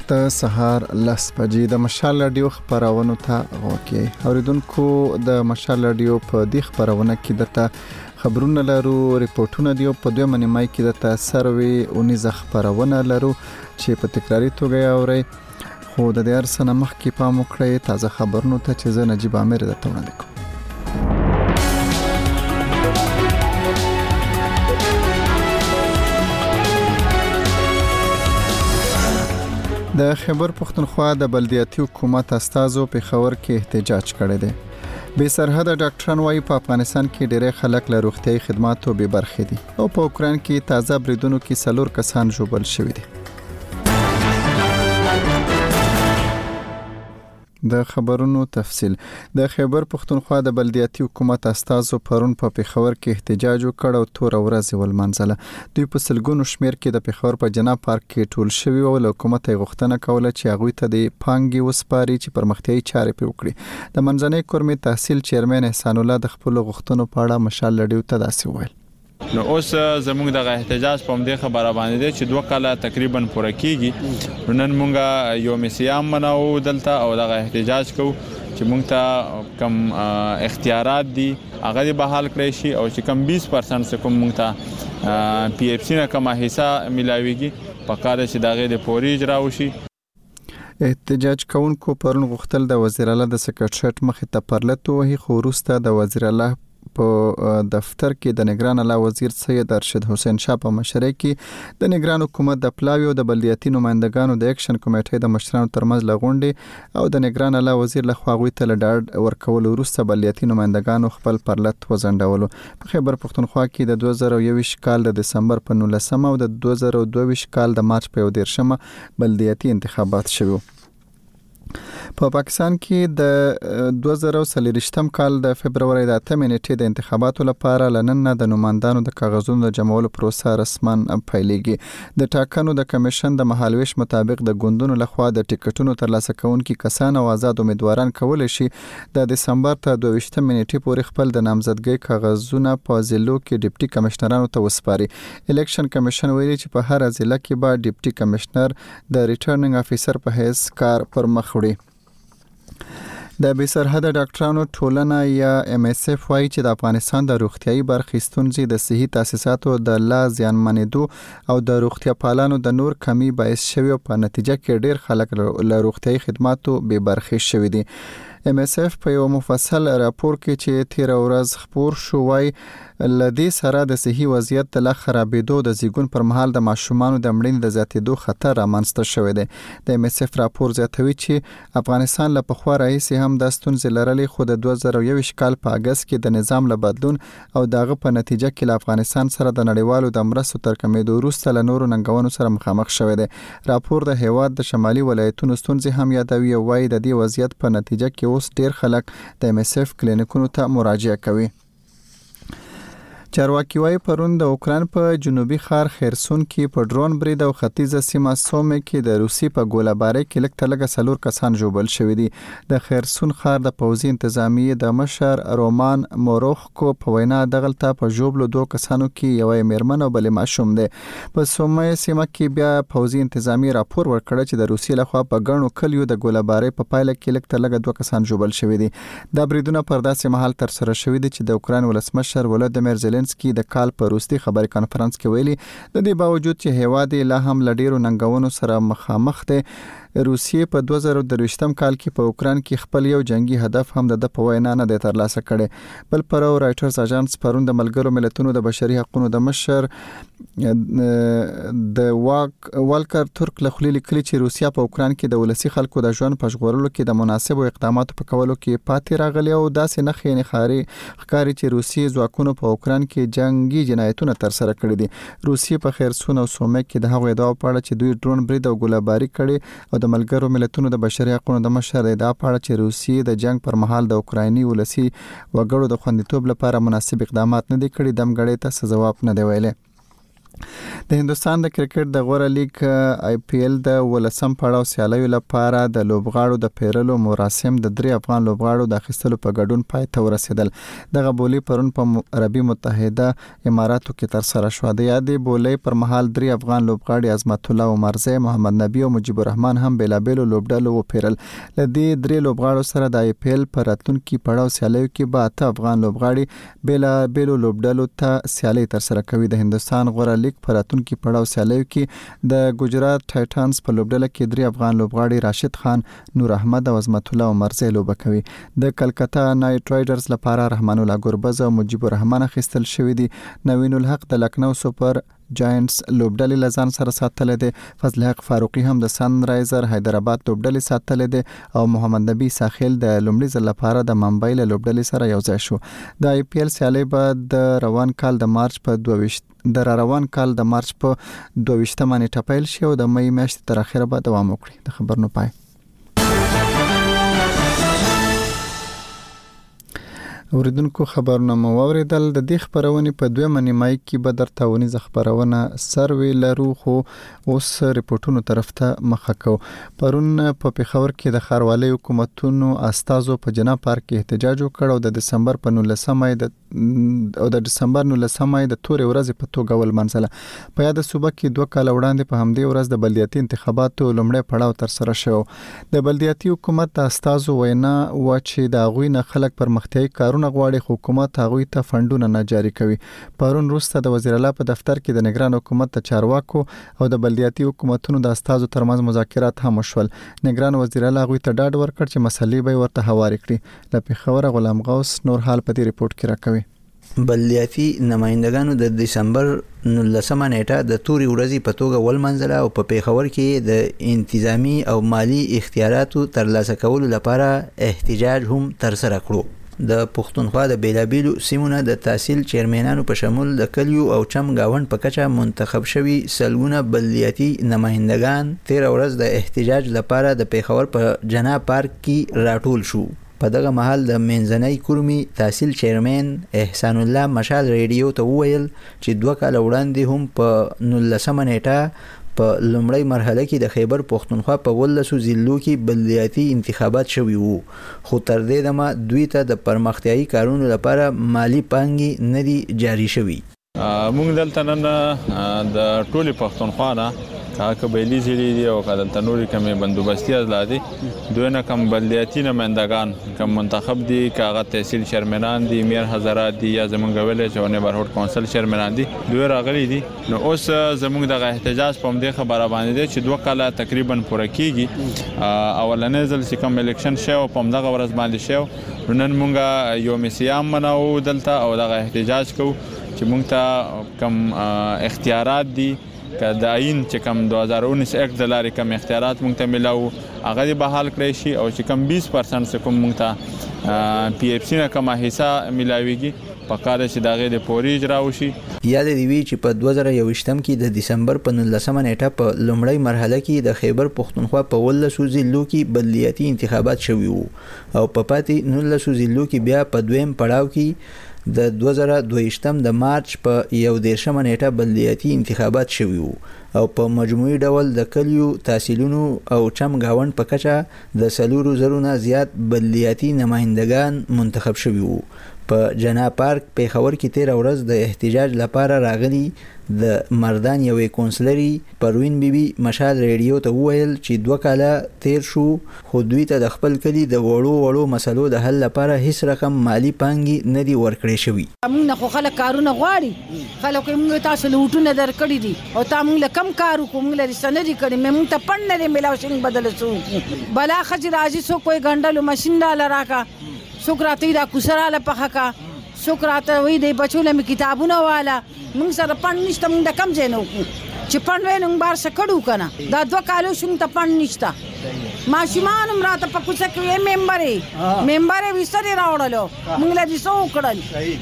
د سهار 10 بجې د مشال رادیو خبرونه ته غوږی اوریدونکو د مشال رادیو په دې خبرونه کې دته خبرونه لرو ریپورتونه دی په دوه منیمای کې دته سروي اونیزه خبرونه لرو چې په تکراری توګه اوري خو د دې ارسنه مخ کې پام وکړئ تازه خبرونه ته چې زه نجيب امیر درته وړاندې کوم. د خیبر پختونخوا د بلدیاتي حکومت استازو په خبر کې احتجاج کړی دی. بې سرحده ډاکټران وايي په افغانستان کې ډېر خلک له روغتيایي خدماتو بې برخې دي او په اوکران کې تازه بریدونو کې 4 کسان ژوبل شوي دي. د خبرونو تفصيل د خیبر پختونخوا د بلدیاتي حکومت استازو پرون په پیښور کې احتجاج وکړ او تور ورځ ولمنځله. دوی په سلګونو شمیر کې د پیښور په جنا پارک کې ټول شوي او له حکومت غوښتنه کوله چې هغه ته د پانګي وسپاري چې پرمختیايي چارې پی وکړي. د منځنۍ کورمې تحصیل چیرمن احسان الله د خپل غوښتنو په اړه مشال رادیو ته داسې وویل. نو اوس زموږ د احتجاج په دې خبره باندې دی چې 2 کاله تقریبا پوره کیږي. نن موږ یو میسیام مناو دلته او د احتجاج کو چې موږ ته کم اختیارات دي هغه به حل کړی شي او چې کم 20% کوم موږ ته پی اف سی نه کومه حصہ ملاويږي په کار چې دغه د پوري اجرا وشي. احتجاج کوونکو پرون غوښتل د وزیر اعلی د سکرټریټ مخې ته پرلط وهي خو وروسته د وزیر اعلی په دفتر کې د نگران اعلی وزیر سید ارشد حسین شاه په مشرۍ کې د نگران حکومت د پلاوی او د بلدیاتي نمائندګانو د اکشن کمیټې د مشرانو ترمنځ لغونډې او د نگران اعلی وزیر له خوا غوي ته لډاډ ورکول وروسته بلدیاتي نمائندګانو خپل پرلط وزندولو. په خیبر پختونخوا کې د 2021 کال د دسمبر په 19 او د 2022 کال د مارچ په 13 بلدیاتي انتخابات شوه. په پاکستان کې د 2023 کال د فبرवरी د 8 نیټې د انتخاباتو لپاره لنن د نمائندانو د کاغذونو د جمعولو پروسه رسما پیلېږي. د ټاکنو د کمیشن د مهالويش مطابق د ګوندونو لخوا د ټیکټونو ترلاسه کوونکي کسان او آزاد امیدواران کولای شي د دسمبر ته 22 نیټې پورې خپل د نامزدګۍ کاغذونه په ضلعو کې ډیپټي کمشنرانو ته وسپاري. الیکشن کمیشن ویلي چې په هر ضلع کې به ډیپټي کمشنر د ریټرنینګ افیسر په حیث کار پر مخ وړي. د بې سرحده ډاکټرانو ټولنه یا ام اس اف وايي چې د افغانستان د روغتيایي برخې ستونزې د صحي تاسیساتو د لا زیانمنېدو او د روغتیا پالانو د نور کمی باعث شوی او په نتیجه کې ډېر خلک له روغتيایي خدماتو بې برخې شوي دي. ام اس اف په یو مفصل راپور کې چې 13 ورځ خبر شو وايي لدې سره د صحي وضعیت د لا خرابېدو د زیګون پر مهال د ماشومانو د مړینې د زیاتېدو خطر رامنځته شوی دی. د ام اس اف راپور زیاتوي چې افغانستان له پخوا راهیسې هم د ستونزې لرلې خو د 2021 کال په اگست کې د نظام له بدلون او دغه په نتیجه کې له افغانستان سره د نړیوالو د مرستو تر کمېدو وروسته له نورو ننګونو سره مخامخ شوی دی. راپور د هیواد د شمالي ولایتونو ستونزې هم یادوي او وايي د دې وضعیت په نتیجه کې اوس ډېر خلک د ام اس اف کلینیکونو ته مراجعه کوي. چارواکي وايي پرون د اوکران په جنوبي ښار خیرسون کې په ډرون برید او ختیځه سیمه سومه کې د روسي په ګوله‌باري کې لږ تلګه 4 کسان ژوبل شوي دي. د خیرسون ښار د پوځي انتظامیې د مشر رومان موروخکو په وینا دغلته په ژوبلو 2 کسانو کې یو میرمن او بل ماشوم دی. په سومه سیمه کې بیا پوځي انتظامیې راپور ورکړ چې د روسي لخوا په ګڼو کلیو د ګوله‌باري په پایله کې لږ تلګه 2 کسان ژوبل شوي دي. دا بریدونه پر داسې مهال تر سره شوي دي چې د اوکران ولسمشر ولادیمیر زيلنسکي د کال په وروستي خبري کانفرنس کې ویلي د دې باوجود چې هیواد لا هم لډیرو ننګونو سره مخامخ دی روسیې په 2023 کال کې په اوکران کې خپل یو جنگي هدف هم د په وینا نه د ترلاسه کړي. بل پرو رایټرز اژانس پرون د ملګرو ملتونو د بشري حقوقو د مشر د والکر ترک لخوا لیکلي چې روسیا په اوکران کې د ولسی خلکو د ژوند په ژغورلو کې د مناسبو اقداماتو په کولو کې پاتې راغلي او داسې نه خېنې ښکاری چې روسي ځواکونو په اوکران کې جنگي جنایتونه تر سره کړي دي. روسي په خیرسون او سومه کې د هغو ادعا په اړه چې دوی ډرون برید او ګوله‌باري کړي او د ملګرو ملتونو د بشري حقوقو د مشر ادعا په اړه چې روسي د جنگ پر مهال د اوکرایني ولسی وګړو د خوندیتوب لپاره مناسب اقدامات نه دي کړي دمګړې ته ځواب نه دی ویلي. د هندستان د کرکټ د غوره لیگ آی پی ایل د ولسم پړاو سیالیو لپاره د لوبغاړو د پیرلو مراسم د 3 افغان لوبغاړو د اخیستلو په ګډون پای ته ورسېدل. دغه بولی پرون په عربي متحده اماراتو کې تر سره شو. د یادې بولی پر مهال 3 افغان لوبغاړي عظمت الله عمرزی، محمد نبی او مجيب الرحمن هم بیلابېلو لوبډلو وپیرل. لدې 3 لوبغاړو سره د آی پی ایل پر راتلونکي پړاو سیالیو کې به 8 افغان لوبغاړي بیلابېلو لوبډلو ته سیالي تر سره کوي. د هندستان غوره لیگ پر راتلونکي پړاو سیالیو کې د ګجرات ټایټنز په لوبډله کې 3 افغان لوبغاړي راشد خان، نور احمد او عظمت الله عمرزی لوبه کوي. د کلکتا نایټ رایډرز لپاره رحمان الله ګربز او مجيب الرحمن اخیستل شوی دي. نوین الحق د لکنو سپر جاینټس لوبډلې لزان سره ساتل دي. فضل حق فاروقي هم د سن رایزر حیدرآباد لوبډلې ساتل دي او محمد نبی ساحل د لومړي ځل لپاره د ممبئی له لوبډلې سره یوځای شو. د آی پی ایل سیالي به د روان کال د مارچ په 22 نیټه پیل شي او د مې میاشتې تر اخره به دوام وکړي. د خبر نو پای. اوریدونکو خبرونه مو اوریدل. د دې خبرونه په 2 نیمای کې به درته ونیزه خبرونه سروي لرو، خو اوس ریپورتونو طرف ته مخه کو. پرون په پیښور کې د ښاروالۍ حکومتونو استازو په جنا پارک کې احتجاج وکړ او د دسمبر په 19مه د تورې ورځې په توګه ولمنځله. په یاد صوبه کې 2 کال وړاندې په همدې ورځ د بلدیاتي انتخاباتو لومړی پړاو تر سره شو. د بلدیاتي حکومت د استازو وینا و چې د غوي نه خلک پرمختیايي کارونه غواړي، حکومت هغوی ته فندونه نه جاري کوي. پرون وروسته د وزیر اعلی په دفتر کې د نگران حکومت د چارواکو او د بلدیاتي حکومتونو د استازو ترمنځ مذاکرات هم وشول. نگران وزیر اعلی هغوی ته ډاډ ورکړ چې مسلې به ورته هواري کړي. له پیښور غلام غوث نور حال په دې ریپورت کې راکوي. بلدیاتي نمائندگانو د دسمبر 19مه نیټه د توري ورځې په توګه ولمنځله او په پیښور کې د انتظامی او مالی اختیاراتو ترلاسه کولو لپاره احتجاج هم تر سره کړو. د پښتونخوا د بیلابیلو سیمونو د تحصیل چیرمنانو په شمول د کلیو او چم گاوند په کچه منتخب شوی سلګونه بلدیاتي نمائندگان 13 ورځ د احتجاج لپاره د پیښور په جنا پارک کې راټول شو. په دغه محل د منځنۍ کورمي تحصیل چیرمن احسان الله مشال ریډیو ته وویل چې 2 کال وړاندې هم په 19مه نیټه په لومړی مرحله کې د خیبر پښتونخوا په 12 ضلعو کې بلدیاتي انتخابات شوي وو، خو تر دې دمه دوی ته د پرمختیايي کارونو لپاره مالی پانګې نه دي جاري شوي. موږ دلته نن د ټولي پښتونخوا نه قبایلی ضلع دي او دلته نورې کمې بندوبستي ازلادي دوی نه کم بلدیاتي نمائندگان کم منتخب دي، کاغه تحصیل چیرمنان دي، میر حضرات دي یا زمونږ ویلج او نیبرهوډ کونسل چیرمنان دي، دوی راغلي دي. نو اوس زمونږ د احتجاج په دې خبره باندې دي چې 2 کال تقریبا پوره کیږي. اولنې ځل چې کوم الیکشن شو په دغه ورځ باندې شو، نن مونږه یو میسیام منو دلته او دغه احتجاج کو چې مونږ ته کم اختیارات دي که د آئین چې کم 2019 اکټ د لارې کم اختیارات مونږ ته ملاو هغه دې بحال کړی شي او چې کم 20% څخه کوم مونږ ته پی اف سی نه کومه حصہ ملاويږي په کار چې دغه د پوري اجرا وشي. یاد دی وی چې په 2021م کې د دسمبر په 19مه نیټه په لومړی مرحله کې د خیبر پښتونخوا په 12 ضلعو کې بلدیاتي انتخابات شوي وو او په پاتې 19 ضلعو کې بیا په دویم پړاو کې د 2022م د مارچ په 11مه نیټه بلدیاتي انتخابات شوي وو او په مجموعي ډول د کلیو تحصیلونو او چم گاوند په کچه د 4,000 نه زیات بلدیاتي نمائندگان منتخب شوي وو. په جنا پارک پیښور کې 13 ورځ د احتجاج لپاره راغلي د مردان یوې کونسلري پروین بیبي مشال ریډیو ته وویل چې 2 کاله تیر شو خو دوی ته د خپل کلی د وړو مسلو د حل لپاره هیڅ رقم مالی پانګي نه دی ورکړې شوی. موږ نه خو خلک کارونه غواړي، خلک موږ تاسو لوټونه درکړي دي او تا موږ کم کارو کوم لري سندري کړي موږ ته پړ نه ملاو شین بدل سو بلا خج راځي سو کوئی غندلو ماشين ډال راکا سوکراتی دا کوسراله پخکا سوکراته وې د بچو له کتابونه والا موږ سره پړ نشته موږ د کم جنو چې پړ وینم بار سکړو کنه دا 2 کالو شوم ته پړ نشته ماشومان مراته په کوڅه کې ممبرې وسره راوړلو موږ له دې سو کړل.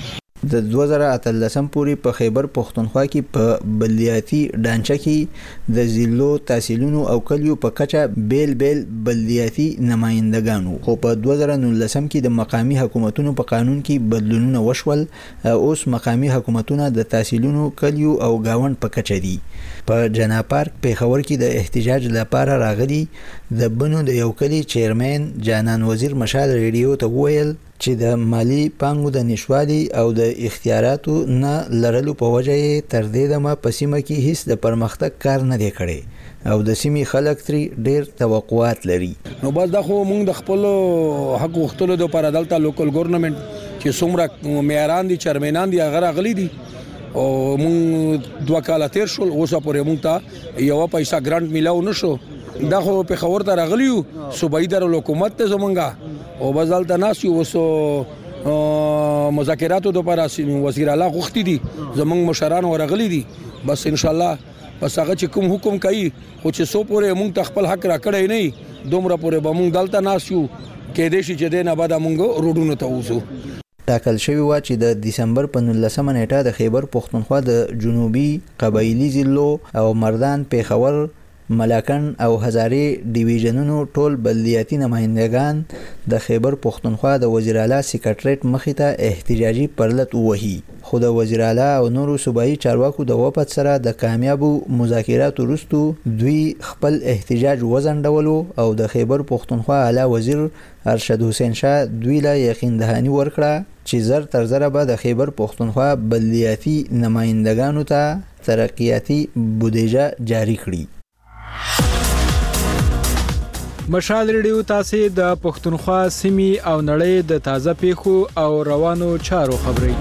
د 2013 پورې په خیبر پختونخوا کې په بلدیاتي ډانچه کې د ضلعو تحصیلونو او کلیو په کچه بیل بلدیاتي نمائندګانو، خو په 2019 کې د مقامی حکومتونو په قانون کې بدلونونه وشول. اوس مقامی حکومتونه د تحصیلونو کلیو او گاوند په کچه دي. په جنا پارک پیښور کې د احتجاج لپاره راغلي د بنو د یو کلی چیرمن جانان وزیر مشال ریډیو ته وویل چې د مالی پانګو د نشوالي او د اختیاراتو نه لرلو په وجه یې تر دې دمه په سیمه کې هیڅ د پرمختګ کار نه دی کړی او د سیمې خلک ترې ډېر توقعات لري. نو بس دا خو موږ د خپل حق غوښتلو لپاره دلته لوکل ګورنمنت چې څومره معیاران دي چیرمنان دي هغه راغلي دي او موږ 2 کال تیر شول، اوسه پورې موږ ته یو پیسې ګرانټ میلاو نشو. دا خو په خبر ته راغلیو صوبایي در حکومت ته زمونږه او بازالته ناس یو وسو مذاکراتو لپاره وزیر اعلی غوښتي دي زمونږ مشران ورغلي دي. بس ان شاء الله پس هغه چې کوم حکم کوي خو چې سو پورې موږ ته خپل حق راکړی نه دومره پورې به موږ دلته ناس یو کې دې شي چې دې نه بعد موږ روډونو ته وځو. ټاکل شوی و چې د دسمبر په 19 نیټه د خیبر پختونخوا د جنوبي قبایلی ضلعو او مردان پیښور ملاکنډ او هزارې ډیویژنونو ټول بلدیاتي نمائندگان د خیبر پختونخوا د وزیر اعلی سکرټریټ مخې ته احتجاجي پرلط ووهي، خو د وزیر اعلی او نورو صوبایي چارواکو د وفد سره د کامیابو مذاکراتو وروسته دوی خپل احتجاج وځنډولو او د خیبر پختونخوا اعلی وزیر ارشد حسین شاه دوی له یقین دهانی ورکړه چې زر تر زره به د خیبر پختونخوا بلدیاتي نمائندگانو ته ترقیاتي بودیجه جاری کړي. مشال ریډیو تاسو د پښتونخوا سیمې او نړۍ د تازه پیښو او روانو چارو خبري.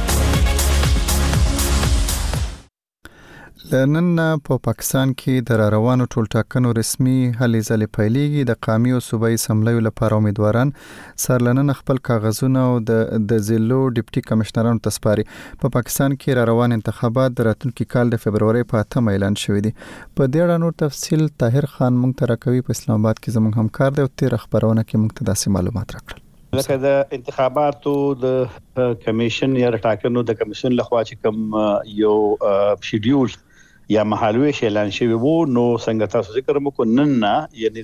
نن په پاکستان کې د روانو ټولټاکنو رسمي هلې ځلې پیلېږي. د قومي او صوبایي اسمبلیو لپاره امیدواران سرلنن خپل کاغذونه او د ضلعو ډیپټي کمشنرانو ته سپاري. په پاکستان کې روان انتخابات د راتلونکي کال د فبرवरी په 8 اعلان شوې دي. په دې اړه نور تفصیل طاهر خان مونږ ته راکوي. په اسلام آباد کې زموږ همکار دی او تیر خبرونه کې مونږ ته داسې معلومات راکړل. لکه د انتخاباتو د کمیشن یا ټاکنو د کمیشن لخوا چې کوم یو شیډیول یا مهالوي اعلان شوی وو، نو څنګه تاسو ذکر مکو نن یعنی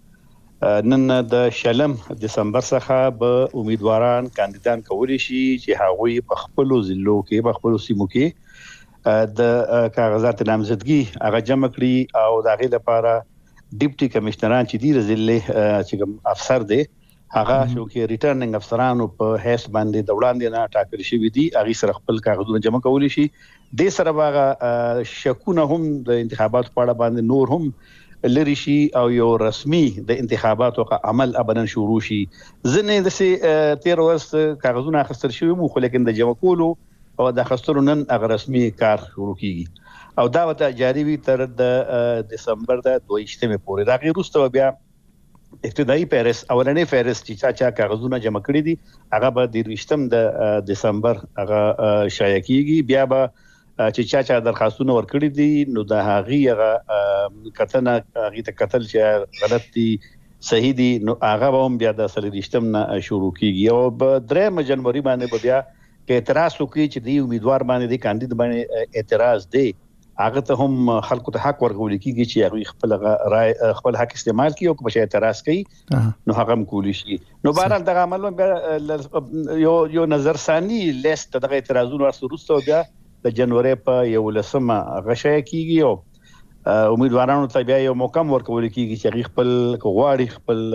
د شلم دسمبر څخه به امیدواران کاندیدان کولی شي چې هغوی په خپل ضلعو کې په خپل سیمو کې د کاغذات نامزدګي هغه جمع کړي او د هغې لپاره ډیپټي کمشنران چې دی ضلع چې کوم افسر دی هغه شو کې ریټرنینګ افسرانو په هیڅ باندې د وړاندې نه ټاکل شوی دي، هغه سره خپل کاغذونه جمع کولی شي. د سره باغه شکونه هم د انتخاباتو په اړه باندې نور هم لري شي او یو رسمي د انتخاباتو عمل ابدن شروع شي. ځنه د 13 ورځ کاغذونه اخیستل شوی مو خو لیکن د جمع کولو او د اخیستلو نن هغه رسمي کار شروع کیږي او دا وته جاری وي تر د دسمبر د 22 پورې. دا غیر وروسته بیا ابتدایي فهرست اولنې فهرست چې چا کاغذونه جمع کړی دي هغه به د 20 د دسمبر هغه شایع کیږي. بیا به چې چا درخواستونه ورکړي دي نو د هغه کتنه هغه ته قتل چې غلط دي صحیح دي نو هغه هم بیا د 23 نه شروع کیږي او په 3 جنوري باندې بیا کې اعتراض وکړي چې دی امیدوار باندې د کاندید باندې اعتراض دی هغه ته هم خلکو ته حق ورکول کیږي چې هغه خپل رائے خپل حق استعمال کوي او که په اعتراض کوي نو هغه هم کولی شي. نو بهرحال دغه عمل یو نظر ثاني لیست دغه اعتراضونو وروسته بیا د جنوري په 11 غشای کیږي او امیدوارانو ته بیا یو موقع ورکول کیږي چې خپل غواړي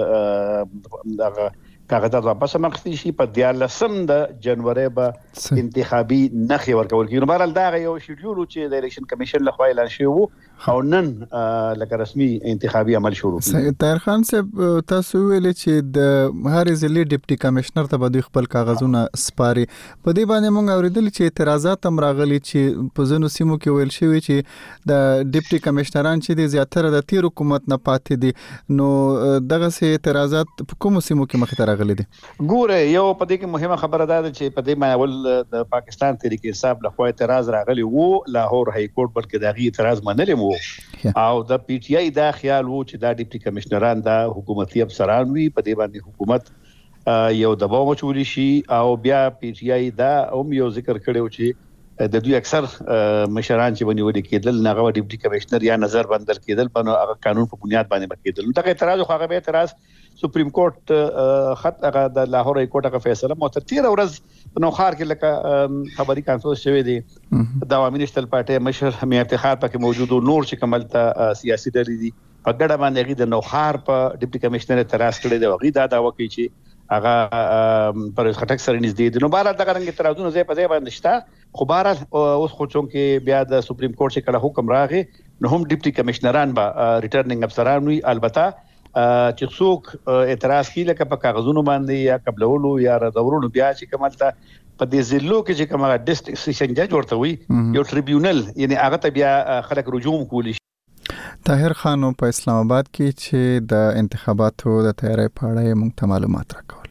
خپل دغه کاغذات واپس مخکې شي. په 14 د جنوري به انتخابي نخي ورکول کیږي. نو بهرحال دا یو شیډول چې د الیکشن کمیشن لخوا اعلان شوی وو او نن لکه رسمي انتخابي عمل شروع کیږي. طاهر خان صاحب تاسو ویل چې د هر ضلع ډیپټي کمشنر ته به خپل کاغذونه سپاري. په دې باندې موږ اوریدل چې اعتراضات هم راغلي چې په ځینو سیمو کې ویل شوی چې د ډیپټي کمشنران چې د زیاتره د تیر حکومت نه پاتې دي نو دغه سي اعتراضات په کوم سیمو کې مخ ته راغلي دي؟ ګوره یو په دې کې مهمه خبره ده چې په دې باندې د پاکستان تحریک انصاف لخوا اعتراض راغلی وو، لاهور های کورټ بلکې دغه اعتراض منلې وو او د پی ټی آی دا خیال وو چې دا ډیپټي کمشنران دا حکومتي افسران وي، په دې باندې حکومت یو دباو مچولی شي او بیا پی ټی آی دا هم یو ذکر کړو چې د دوی اکثر مشران چې ونیول کېدل نغه ډیپټي کمشنر یا نظر بندر کېدل په هغه قانون په بنیاد باندې کېدل دغه اعتراض خو هغه به اعتراض سپریم کورټ خط هغه د لاهور های کورټ هغه فیصله مو تر 13 ورځ نو خار کې لکه خبري کانسول شوی دی د عوامي نشتل پارټي مشر همي افتخار پکې موجود او نور چې کملته سیاسي ډلې دي په ګډه باندې غي د نوخار په ډیپټي کمشنر اعتراض کړی دی غي دا داوا کوي چې هغه پر خټک سره نږدې دي نو بهر دغه رنګ اعتراضونه زې په ځای باندې شته خو بهر اوس خو چې بیا د سپریم کورټ چې کله حکم راغی نو هم ډیپټي کمشنران به ریټرننګ افسران وي البته چې څوک اعتراض کوي لکه په کاغذونو باندې یا قبلولو یا ردورونو بیا چې کمالته په دې ضلعو کې چې کومه ډیسټریکټ سیشن جج ورته وي یو ټریبیونل یعنی هغه ته بیا خلک رجوع کولی طاهر خان په اسلام آباد کې چې د انتخاباتو د تیاری په اړه موږ ته معلومات راکول.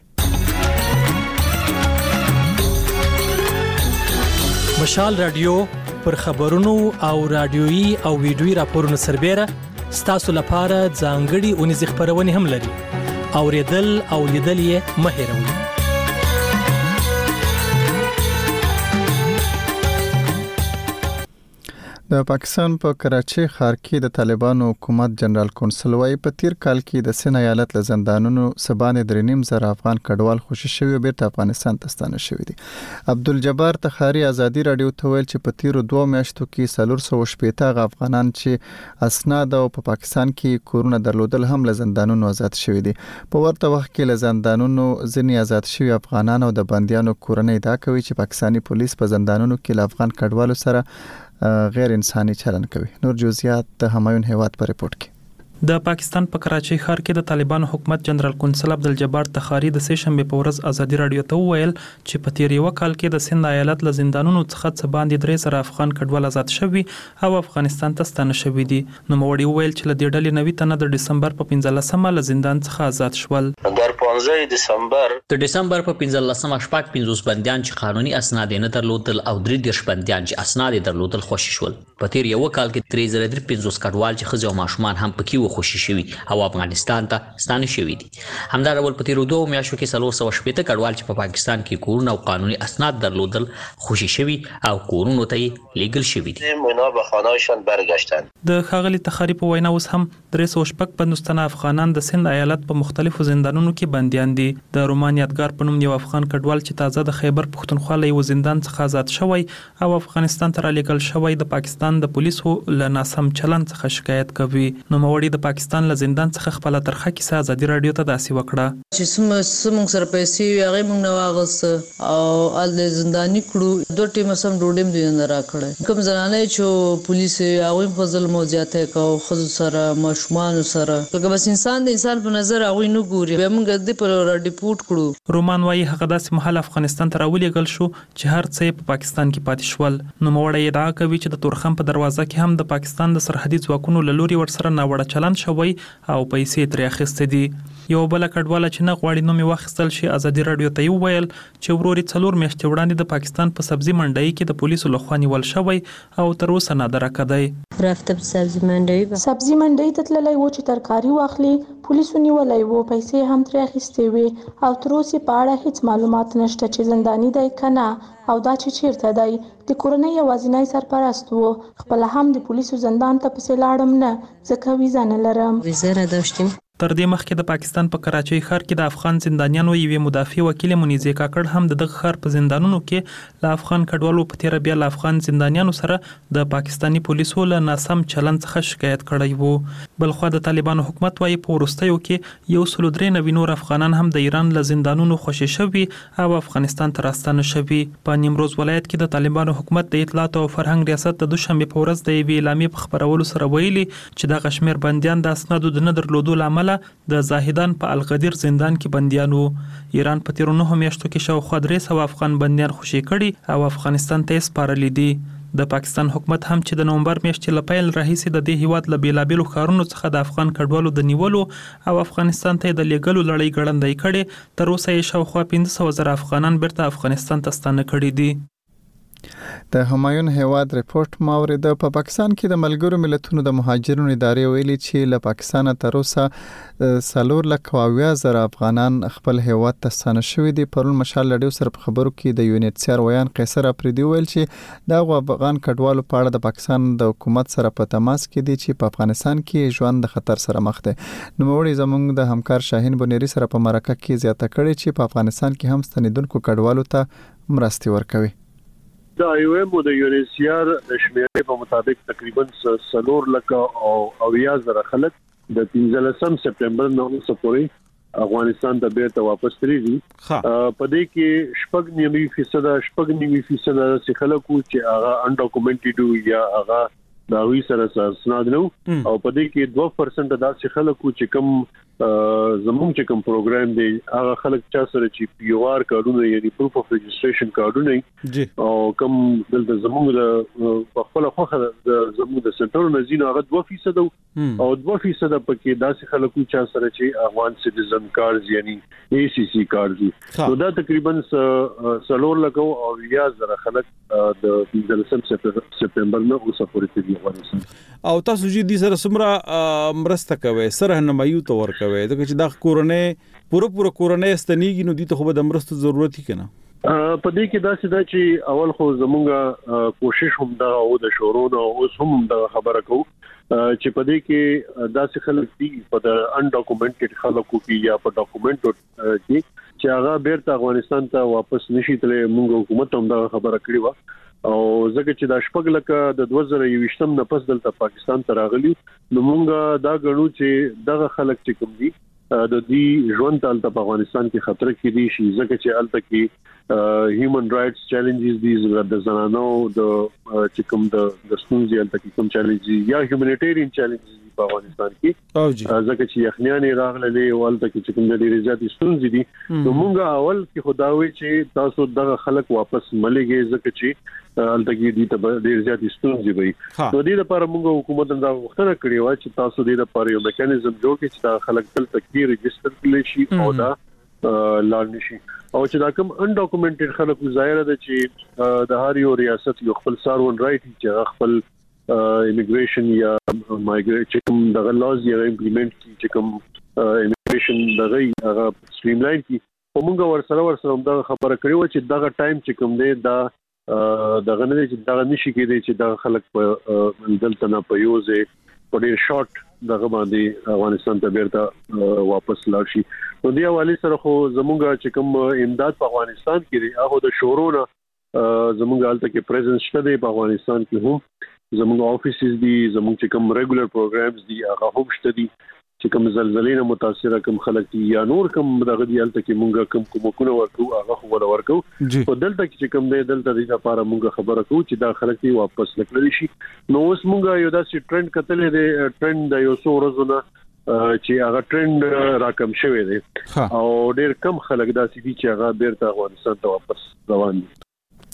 مشال رادیو پر خبرونو او رادیويي او ویډیويي راپورونو سربېره ستاسو لپاره ځانګړي اونیز خبرونه هم لري. اوریدل او لیدل یې مه هېروئ. د پاکستان په کراچۍ ښار کې د طالبانو حکومت جنرال کونسل وايي په تیر کال کې د سند ایالت له زندانونو سبانه 3.5 افغان کډوال خوشی شوی بیرته افغانستان ته ستانه شوی دي. عبدالجبار تخاری ازادي رادیو ته ویل چې په تیر 2 میاشتو کې 480 افغانان چې اسناد او په پاکستان کې کورونه درلودل هم له زندانونو آزاد شوی دي. په ورته وخت کې له زندانونو ځینې آزاد شوی افغانان او د بنديانو کورنۍ دا کوي چې پاکستانی پولیس په زندانونو کې له افغان کډوالو سره غیر انساني چلن کوي. نور جزئیات د همایون هیواد په ریپورت کې. د پاکستان په کراچۍ ښار کې د طالبانو حکومت جنرال کونسل عبدالجبار تخاری د سې شنبه په ورځ ازادي رادیو ته وویل چې په تیر یو کال کې د سند ایالت له زندانونو څخه څه باندې 3 افغان کډوال آزاد شوي او افغانستان ته ستانه شوي دي. نو موړي وویل چې له دې ډلې 90 تنه د ډسمبر په 15مه له زندان څخه آزاد شول. در 15 دسمبر د ډسمبر په 15مه شپږ 50 بنديان چې قانوني اسناد نه درلودل او 3 بنديان چې اسناد درلودل خوشی شول. په تیر یو کال کې 350 کډوال چې خځو او ماشومان هم پکې و خوشی شوي او افغانستان ته ستانه شوي دي. همدا ډول په تیر 2 میاشتو کې 480 کډوال چې په پاکستان کې کورونه او قانوني اسناد درلودل خوشی شوي او کورونو ته لیګل شوي دي. مونا به خانه‌شان برگشتن. د خاغلی تخاری په وینا اوس هم 350 تنه افغانان د سند ایالت په مختلفو زندانونو کې بنديان دي. د رومان یادګار په نوم یو افغان کډوال چې تازه د خیبر پښتونخوا له یو زندان څخه آزاد شوی او افغانستان ته رالیږل شوی د پاکستان د پولیسو له ناسم چلند څخه شکایت کوي. نو موړي د پاکستان له زندان څخه خپل ترخه کیسه ازادي رادیو ته داسې وکړه چې سمون سره پیسې هغه موږ نه واغست او ال زنداني کړو 2 ټیم سم ډوډم دی نه راکړه. کوم زنانه چې پولیس هغه په ځل موجاته کو خود سره مشمان سره که بس انسان د انسان په نظر هغه نه ګوري به موږ د پر ریپورت کړو. رومان وايي هغه داسې محل افغانستان ته راولېګل شو چې هر څه په پاکستان کې پاتې شول. نو موړی ادعا کوي چې د تورخم په دروازه کې هم د پاکستان د سرحدي ځواکونو له لوري ورسره ناوړه چلند شوی او پیسې ترې اخیستې دي. یو بل کډواله چې نه غواړي نو می واخیستل شي ازادي رادیو ته ویل چې وروري 4 میاشتې وړاندې د پاکستان په سبزی منډي کې د پولیسو لخوا نیول شوی او تر اوسه نه درکدی. رافته په سبزی منډي ته تللی و چې ترکاری واخلي پولیسو نیولای وو پیسې هم ترې اخیستې وي او تر اوسه په اړه هیڅ معلومات نشته چې زنداني دی کنه او دا چې چیرته دی. د کورنۍ یوازینی سرپرست وو. خپل هم د پولیسو زندان ته پسې لاړم نه ځکه ویزه نه لرم. ویزه را داشتیم. تر دې مخکې د پاکستان په کراچۍ ښار کې د افغان زندانیانو یوې مدافع وکیل منیزه کاکړ هم دغه ښار په زندانونو کې له افغان کډوالو په تیر بیا له افغان زندانیانو سره د پاکستانی پولیسو له ناسم چلند څخه شکایت کړی وو. بلخو د طالبانو حکومت وايي په وروستیو کې 193 نور افغانان هم د ایران له زندانونو خوشی شوي او افغانستان ته راستانه شوي. په نیمروز ولایت کې د طالبانو حکومت د اطلاعات او فرهنګ ریاست د دوشنبه په ورځ د یوې اعلامیې په خبرولو سره ویلي چې د کشمیر بنديان د اسنادو د نه درلودو لامل د زاهدان په القدیر زندان کې بنديان وو. ایران په تیر 9 میاشتو کې شاوخوا 300 افغان بنديان خوشی کړي او افغانستان ته سپارلي دي. د پاکستان حکومت هم چې د نومبر میاشتې له پیل راهیسې د دې هیواد له بیلابیلو ښارونو څخه د افغان کډوالو د نیولو او افغانستان ته د لیږلو لړۍ ګړندۍ کړي تر اوسه یې شاوخوا 500,000 افغانان بیرته افغانستان ته ستانه کړي دي. د همایون هیواد ریپورت ماورید په پاکستان کې د ملګرو ملتونو د مهاجرینو ادارې ویلي چې له پاکستان تر اوسه 4,20,000 افغانان خپل هیواد ته ستانه شوي دي. پرون مشال لډیو سره په خبرو کې د UNHCR ویان قیصر افریدي ویل چې دا افغان کډوالو په اړه د پاکستان د حکومت سره په تماس کې دي چې په افغانستان کې ژوند د خطر سره مخ دی. نو موږ زموږ د همکار شاهین بنيري سره په مرکه کې زیاته کړې چې په افغانستان کې هم ستنیدونکو کډوالو ته مرستې ورکوي. دا IOM د UNHCR د شمیرې په مطابق تقریبا 4,000 خلک د 15 سپتمبر 9 پورې افغانستان ته بیرته واپس تللی. په دې کې 9.9% چې خلکو چې هغه ان ډاکومنټډ یا هغه دا وی سره سند نو او په دې کې 2% داسې خلکو چې کوم زموږ چې کوم پروګرام دی هغه خلک چې سره چې POR کارونه یعنی پروف اف ريجستریشن کارونه او کوم د زموږ د خپل خوخه د زموږ د سنټر نزینو هغه 2% او 2% پکې داسې خلکو چې سره چې افغان سټیزن کارز یعنی ACC کارز نو دا تقریبا 4,00,000 او 10,000 خلک د 15 سپتمبر نه اوسه پورې او تاسو چې دې سره سمره مرسته کوي سره نمایو تو ور کوي دا چې دا کورونه پوره کورونه استنیږي نو دې ته خو د مرستو ضرورت هی کنه. په دې کې دا چې اول خو زمونږه کوشش هم دا او د شورونو او هم دا خبره کو چې په دې کې داسې خلک دي په د ان ډاکومنټډ خلکو کې یا په ډاکومنټ کې چې هغه بیرته افغانستان ته واپس نشي تللی. موږ حکومت هم دا خبره کړې و او ځکه چې دا شپږ لکه د 2020 نه پس دلته پاکستان ته راغلي نو موږ دا غنو چې دغه خلک چې کوم دي د دې ژوند تل په افغانستان کې خطر کې دي شي ځکه چې الته کې هیومن رائټس چیلنجز دي د زنانو د چې کوم د ستونزې الته کې کوم چیلنجز یا هیومانیټیرین چیلنجز په افغانستان کې ځکه چې یخنیان راغلي او الته کې کوم د ډېر زیات ستونزې دي نو موږ اول کې خداوي چې تاسو دغه خلک واپس مليږي ځکه چې الته کې دي ته ډېر زیات ستونزې وي نو دې لپاره موږ حکومت دا غوښتنه کړې و چې تاسو دې لپاره یو میکانیزم جوړ کړئ چې دا خلک تل تکي ريجستر کړي شي او دا لاړ نشي او چې دا کوم ان ډاکومنټډ خلک ظاهر ده چې د هر یو ریاست یو خپل ساروان رائټ چې خپل immigration یا migration کوم د لاز یا امپلیمنٹ کی کوم immigration دغه هغه سټریملاین کی موږ ورسره دا خبره کړو چې دغه ټایم چې کوم دی دا دغه نه چې دغه نشي کېدی چې د خلک په دلته نه په یوځه په ډیر شارټ دغه باندې افغانستان ته بیرته واپس لاړ شي نو دی حواله سره خو زموږ چې کوم امداد په افغانستان کې دی هغه د شورونه زموږ حالت کې پریزنس شته دی په افغانستان کې هم زموږ افیسز دي زموږ چې کوم ریګولر پروګرامز دي هغه هم شته دي چې کوم زلزلې نه متاثر کوم خلک دي یا نور کوم دغه دی حالت کې مونږ کوم کومونه ورکو هغه خو ورکو په دلته کې کوم دی دلته د لپاره مونږ خبره کوو چې دا خلک دی واپس لکړي شي نو اوس مونږ یو داسې ټرند کتلې دی ټرند د یو څو ورځې چې هغه ټرند راکم شوی دی او ډېر کم خلک داسې دي چې هغه بیرته افغانستان ته واپس روان دي.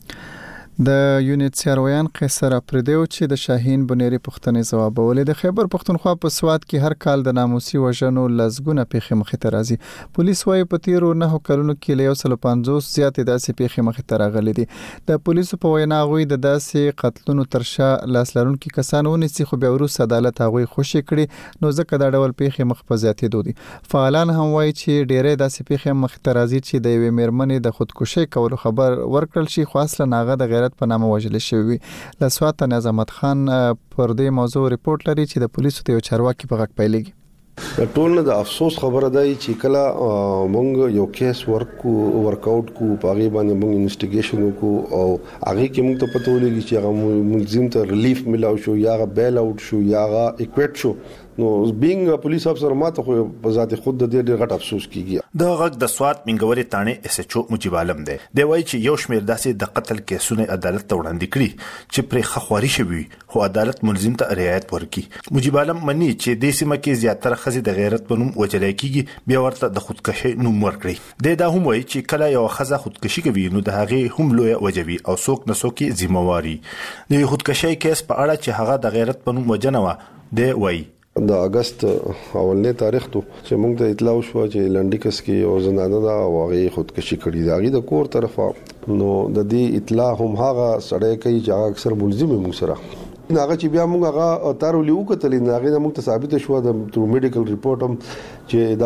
د UNHCR ویان قیصر افریدیو چې د شاهین بنيري پښتنې جواب ولې د خیبر پښتونخوا په سواد کې هر کال د ناموسي وژنو لزګونه پیښې مخې ته راځي. پولیس وايي په تیرو 9 کلونو کې له 150 زیاتې داسې پیښې مخې ته راغلي دي. د پولیسو په وینا غوي د داسې قتلونو ترشا لاس لرونکو کسانو ونیسي خو بیا وروسته عدالت هغوی خوشي کړي نو ځکه دا ډول پیښې مخ په زیاتېدو دي. فعالان هم وايي چې ډېرې داسې پیښې مخې ته راځي چې د یوې میرمنې د خودکشي کولو خبر ورکړل شي خو اصلا هغه د غیرت په نامه وژل شوی. لسوات نظامت خان پر دې موضوع ریپورت لري چې د پولیسو ته یو چارواکي په غږ پیلېږي. ټول نه د افسوس خبره ده چې کله مونږ یو کیس ورکاوټ کو پاغي باندې مونږ انویسټیګیشن وکړو او هغه کې مونږ ته پته ولګي چې هغه ملزم ته ریلیف ملاو شو یا بیل اوټ شو یا اکویټ شو نو بینګ پولیس افسر ماته خو په ذات خود د دې غټ افسوس کیږي. د غږ د سواد منګوري تانه SHO مجيب عالم دی وایي چې یو شمیر داسې د قتل کیسونه عدالت ته وړاندې کړي چې پر خخواري شوی خو عدالت ملزم ته رعایت ورکړي. مجيب عالم مني چې د سیمه کې زیاتره خزي د غیرت په نوم وجل کیږي بیا ورته د خودکشي نوم ورکړي. دا هم وایي چې کله یو خزه خودکشي کوي نو د هغه هم لوی وجوي او څوک نه څوک ذمہواري. د خودکشي کیس په اړه چې هغه د غیرت په نوم وجنه و دی وایي د اگست اولنې تاریخ ته چې موږ ته اطلاع شو چې لنډیکس کې یو زنانه دا واغې خودکشي کړې ده. هغه د کور طرفه نو د دې اطلاع هم هغه سړی کوي چې هغه اکثر ملزم موږ سره هغه چې بیا موږ هغه تارو لیو کتلې نه هغه موږ ته ثابت شو د میډیکل ریپورت هم چې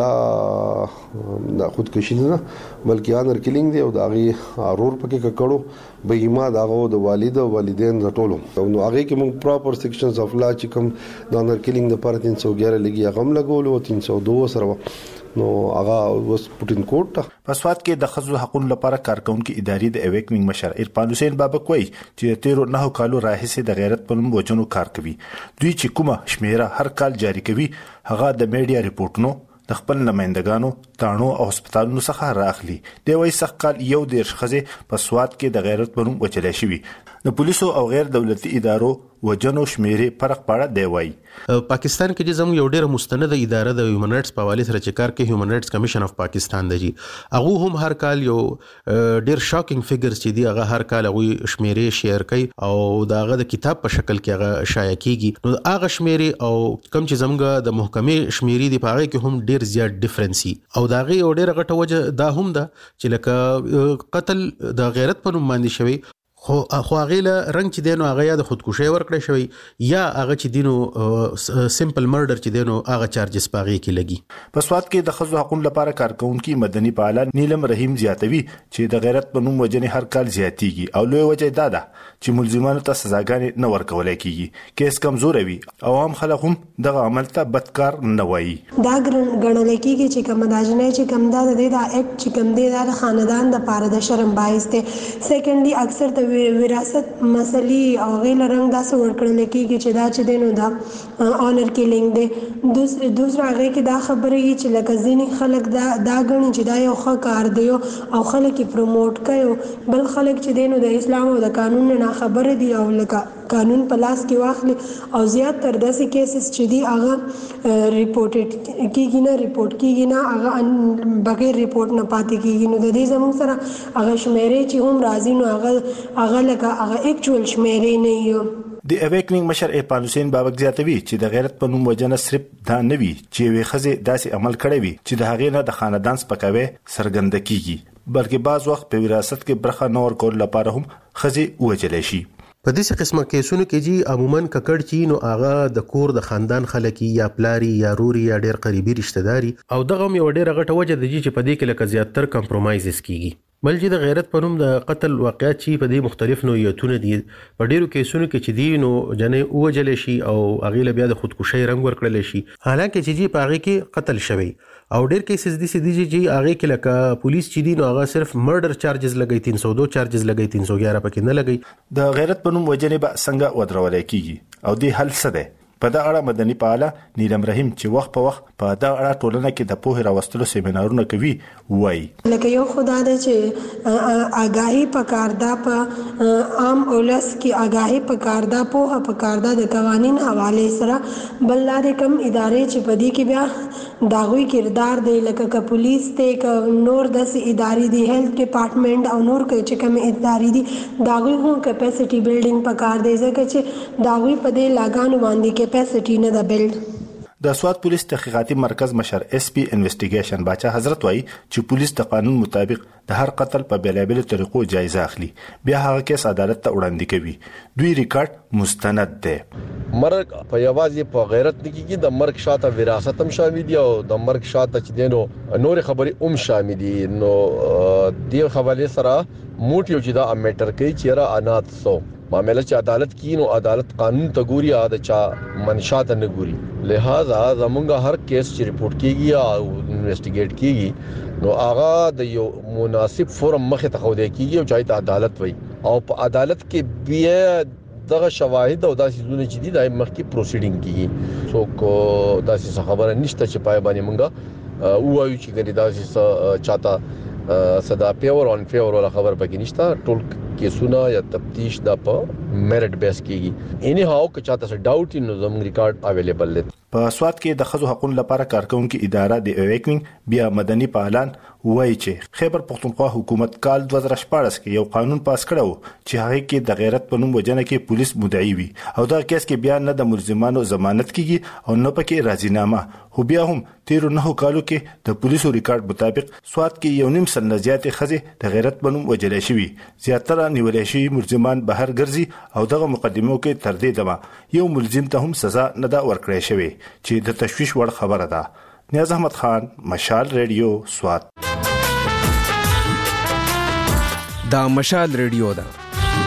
دا خودکشي نه بلکې انر کیلینګ دی او دا غي ارور پکې کړو به ما داغه د والد او والدین رټولو نو هغه کې موږ پراپر سیکشنز اف لا چې کوم د انر کیلینګ د پر 311 لګي هغه هم لګولو 302 سره نو هغه اوس پټین کوټ په سواد کې د خزو حقوقو لپاره کارکونکو ادارې د ایویکنګ مشر ارفان حسین بابک وایي چې 13 کالو راهیسې د غیرت په نوم وجنو کار کوي. دوی چې کومه شمیره هر کال جاری کوي هغه د میډیا ریپورتونو د خپل نمائندګانو تانو او هسپتالونو څخه راخلي. دی وایي سخت کال یو د شخصه په سواد کې د غیرت په نوم وچلای شوی. د پولیسو او غیر دولتي ادارو وجنو شمیرې فرق پاړه دی وایي. پاکستان کې چې زموږ یو ډېر مستند اداره د هیومن رائټس په حواله سره چې کار کوي هیومن رائټس کمیشن اف پاکستان دی هغه هم هر کال یو ډېر شاکینګ فیګرز چې دی هغه هر کال هغه شمیرې شیر کوي او داغه د کتاب په شکل کې هغه شایع کیږي. نو هغه شمیرې او کم چې زموږ د محکمې شمیرې دی په هغه کې هم ډېر زیات ډیفرنسي او داغه یو ډېر غټه وجه دا هم ده چې لکه قتل د غیرت په نوم باندې شوی خو هغه له رنګ چې دینو هغه یا د خودکشي ورکړی شوی یا هغه چې دینو سمپل مرډر چې دینو هغه چارجز پاغي کې لګي. په سواد کې د خزو حقوقو لپاره کارکونکو مدني فعال نیلم رحیم زیاتوي چې د غیرت په نوم وجنې هر کال زیاتیږي او لوی وجه دا ده چې ملزمانو ته سزاګانې نه ورکول کیږي. کیس کمزور وي عوام خلک هم دغه عمل ته بدکار نه وایي. دا ګڼل کیږي چې کوم داجنه چې کوم دا د اکټ چې کوم دی د خاندان د پاره د شرم باعث دی. سیکنډلی اکثر د وراثت مسلې او غیر رنګ داسې ورکړل کېږي چې دا چې دینو دا آنر کیلینګ دی. دوسرا هغه کې دا خبره یې چې لکه ځینې خلک دا غني چې دا یو ښه کار دی او خلک یې پروموټ کوي بل خلک چې دینو د اسلام او د قانون نه خبره دي او لکه قانون په لاس کې واخلي او زیات تر داسې کیسز چې دی هغه ریپورټ کیږي نه هغه بغیر ریپورټ نه پاتې کیږي. نو د دې زموږ سره هغه شمیرې چې هم راځي نو هغه هغه اکچوال شمیرې نه یو. د ایویکنګ مشر ارفان حسین بابک زیاتوي چې د غیرت په نوم وجنه صرف دا نه وي چې وي خزه داسې عمل کړی وي چې د هغې نه د خاندان سپکاوي سرګند کیږي بلکې بعض وخت په وراثت کې برخه نه ورکول لپاره هم خزه وجلای شي. په دې قسمه کیسونو کې جی عموما ککړ چی نو هغه د کور د خاندان خلک یا پلاری یا روري یا ډېر قریبي رشتہ داري او دغه یو ډېر غټه وجه د چې په دې کې لکه زیاتره کمپرومایزز کیږي. بل چې د غیرت په نوم د قتل واقعات چې په دې مختلف نوعیتونه دي په ډیرو کیسونو کې چې دی نو جنې اوجل شي او هغه بیا د خودکشي رنګ ورکړل شي حالانکه چې جی په هغه کې قتل شوی او ډیر کیسز دي چې هغه کې لکه پولیس چې دی نو هغه صرف مرډر چارجز لګي 302 چارجز لګي 311 پکې نه لګي. د غیرت په نوم وجنې به څنګه ودرول کیږي او د حل څه ده؟ په دا اړه مدني فعال نیلم رحیم چې وخت په وخت په دا اړه ټولنه کې د پوهې راوستلو سیمینارونه کوي وایي. لکه یو خدای د چې آگاهی پکاردا په عام اولس کې آگاهی پکاردا په پکاردا د قوانین حواله سره بل لارې کم ادارې چې په دې کې بیا داغوي کردار دی لکه ک پولیس ته ک نور د ادارې دی هیلث ډپارټمنټ او نور چې کوم ادارې دي داغوي هم کیپاسټي بیلډینګ پکار دی ځکه چې داغوي په دې لاګانو باندې کیپاسټي نه د بیلډ. د سواد پولیس تحقیقاتي مرکز مشر اس پی انویسټیګیشن باچا حضرت وایي چې پولیس د قانون مطابق د هر قتل په بیلابل طریقو جایزه اخلي بیا هغه کیس عدالت ته وړاندې کوي. دوی ریکارډ مستند دی. مرګ په یوازې په غیرت نه کېږي د مرګ شاته وراثت هم شامل دي او د مرګ شاته چې دینو نور خبرې هم شامل دي. نو دې حواله سره موټیو چې دا میټر کوي چې را انات سو معاملې چې عدالت کې نو عدالت قانون ته ګوري او چا منشات نه ګوري. لہذا زمونږ هر کیس چې ریپورت کیږي او انویسټیګیټ کیږي نو هغه د یو مناسب فورم مخه ته خو دې کیږي او چای ته عدالت وي او په عدالت کې بیا دغه شواهد او داسې زونه چې دي د مخکې پروسیډینګ کیږي. سو کو داسې خبره نشته چې پای باندې مونږه وایو چې ګنې داسې چاته صدا پیور اون فیور ولا خبر پکې نشته. ټول کیسونه یا تفتیش د په میرټ بیس کیږي. اني هاو که چاته څه ډاوټ نو زموږ ریکارډ اویلیبل دی. په سواد کې د خزو حقوقو لپاره کارکونکو اداره د اویکنګ بیا مدني پالان وایي چې خیبر پختونخوا حکومت کال 2014 کې یو قانون پاس کړو چې هغه کې د غیرت په نوم وجنه کې پولیس مدعي وي او دا کیس کې بیا نه د ملزمانو ضمانت کیږي او نه پکې راضینامه خو بیا هم 13 کالو کې د پولیسو ریکارډ مطابق سواد کې یو نیم سل زیاتې خزې د غیرت په نوم وجلې شوی زیاتره نیولې شوی ملزمان بهر ګرځي او دغه مقدمو کې تر دې دمه یو ملزم ته هم سزا نه دا ورکړې شوی چې د تشویش وړ خبره ده نیاز احمد خان مشال ریډیو سواد دا مشال ریډیو ده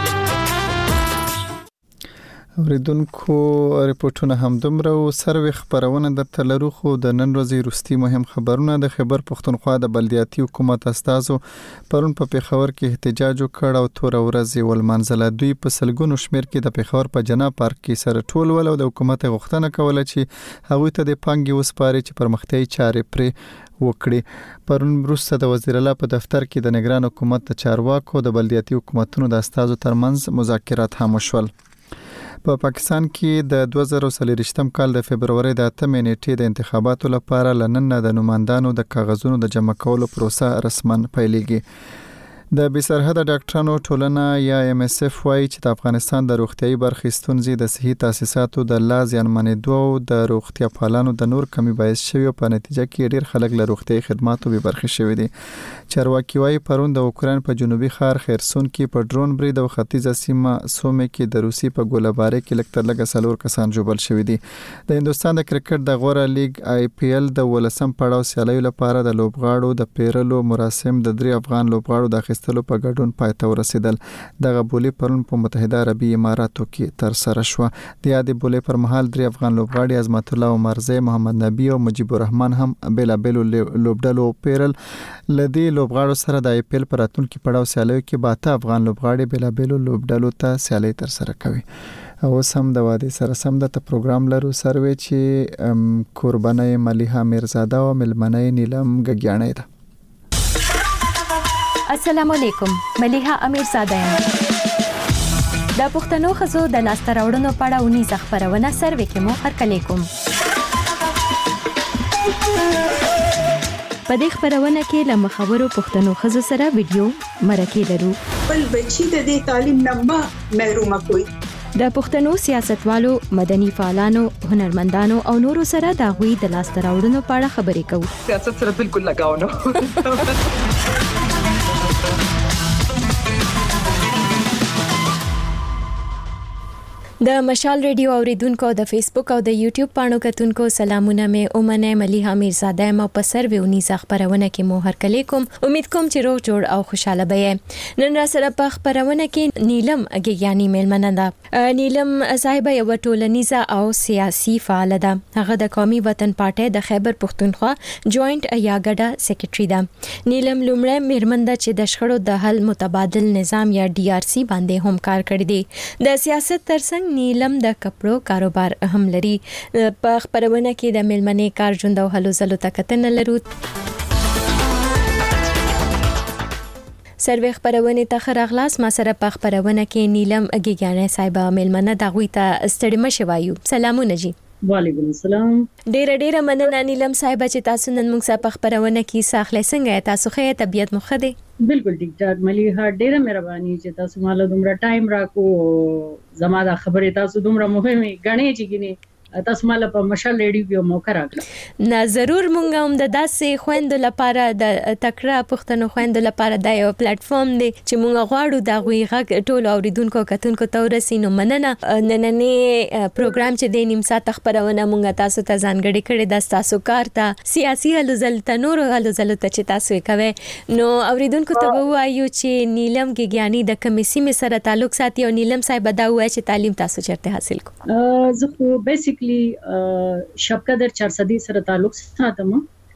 اوریدونکو ریپورتونه هم دومره او سروي خبرونه د تلرو خو د نن ورځې روستي مهم خبرونه د خیبر پختونخوا د بلدیاتي حکومت استازو پرون په پیښور کې احتجاج وکړ او تور ورځې ولمنځله دوی په سلګونو شمیر کې د پیښور په جنا پارک کې سره ټول ول او د حکومت غوښتنه کوله چې هغوی ته د پانګي وسپاري چې پرمختیايي چارې پرې وکړي پرون وروسته د وزیر اعلی په دفتر کې د نگران حکومت د چارواکو د بلدیاتي حکومتونو د استازو ترمنځ مذاکرات هم وشول په پاکستان کې د 2023م کال د فبرवरी د 8 نیټې د انتخاباتو لپاره لنن د نوماندانو د کاغذونو د جمع کولو پروسه رسماً پیلېږي د بسرحد ډاکټرانو ټولنه یا MSF وايي چې د افغانستان د روغتيایي برخې ستونزې د صحي تاسیساتو د لازمنېدو او د روغتیا پالانو د نور کمی باعث شوی او په نتیجه کې ډیر خلک له روغتيایي خدماتو به برخې شوی دي چارواکي وايي پرون د اوکرين په جنوبي ښار خیرسون کې په ډرون برید او ختیځه سیمه سومه کې د روسي په ګولباري کې لکتر لګ سلور کسان جوړل شوی دي د هندستان د کرکټ د غوړه لیګ IPL د ولسم پړاو سیالیو لپاره د لوبغاړو د پیرلو مراسم د 3 افغان لوبغاړو د اخیستلو په ګډون پاتې ورسېدل دغه بولی پرون په متحده عربي اماراتو کې تر سره شو د یادې بولی پر مهال 3 افغان لوبغاړي عظمت الله عمرزی محمد نبی او مجيب الرحمن هم بیلابل لوبډلو پیرل لدی لوبغاړو سره د IPL پر راتلونکي پړاو سیالیو کې باته افغان لوبغاړي بیلابل لوبډلو ته سیالي تر سره کوي او سم د وادي سره سم د پروګرام لرو سروي چې قرباني ملیحه میرزاده او ملمنه نیلم غګیانه ده السلام علیکم ملیحه امیرزاده یم د پښتنو خزو د لاسته راوړنو په اړه ونی خبرونه سروي کې مو هرکلی کوم په دې خبرونه کې له مخورو پښتنو خزو سره ویډیو مرکه لرو بل بچی د دې تعلیم نه محروم کوي د پښتنو سیاستوالو مدني فعالانو هنرمندانو او نورو سره د غوي د لاسته راوړنو په اړه خبرې کوو سیاست سره بالکل لگاو نه د مشال ریډیو اوریدونکو د فیسبوک او د یوټیوب پاڼو کتونکو سلامونه مې اومنه ملیحه میرزاده ما په سروي خبرونه کې مو هرکلی کوم امید کوم چې روغ جوړ او خوشاله به نن را سره په خبرونه کې نیلم اګیانی میلمنه ده نیلم صاحب یو ټولنیزه او سیاسي فعال ده هغه د قومي وطن پارټي د خیبر پختونخوا جوائنټ یا ګډه سیکریټري ده نیلم لومړی میرمن ده چې د شخړو د حل متبادل نظام یا DRC باندې هم کار کړی دی د سیاست ترڅنګ نیلم د کپړو کاروبار هم لري په خبرونه کې د ملمنې کار ژوند او هلو ځلو تکتن لرو سروي خبرونه ته خراغلاس ما سره په خبرونه کې نیلم اګیګانه صاحب ملمنه دغوي ته استړی مشوایو سلامونه جی وعلیکم السلام ډیره مننه نیلم صاحب چې تاسو نن موږ سره په خبرونه کې ساخله څنګه تاسو خې طبيعت مخ ده بالکل ټیک ټاک ملیحه ډیره مهرباني چې تاسو مال دومره ټایم راکو زما د خبرې تاسو دومره مهمه غنې چې ګینه تاسو مال په مشال ریډیو په موقع راکړه نه ضرور مونږ هم د داسې خويند لپاره د تکړه پښتنو خويند لپاره د یو پلیټ فارم دی چې مونږ غواړو دا غوي غږ ټول اوریدونکو کتونکو ته ورسینو مننه نننې پروګرام چې د نیم ساعت خبرونه مونږ تاسو ته ځانګړي کړي د تاسو کار ته سیاسي هلوځل ته نور هلوځل ته چې تاسو کوي نو اوریدونکو ته وایو چې نیلم ګیانی د کمیسي می سره تعلق ساتي او نیلم صاحب دا وایي چې تعلیم تاسو چرته حاصل کو زه خو بیسیکلی شپقدر 400 سره تعلق ساتم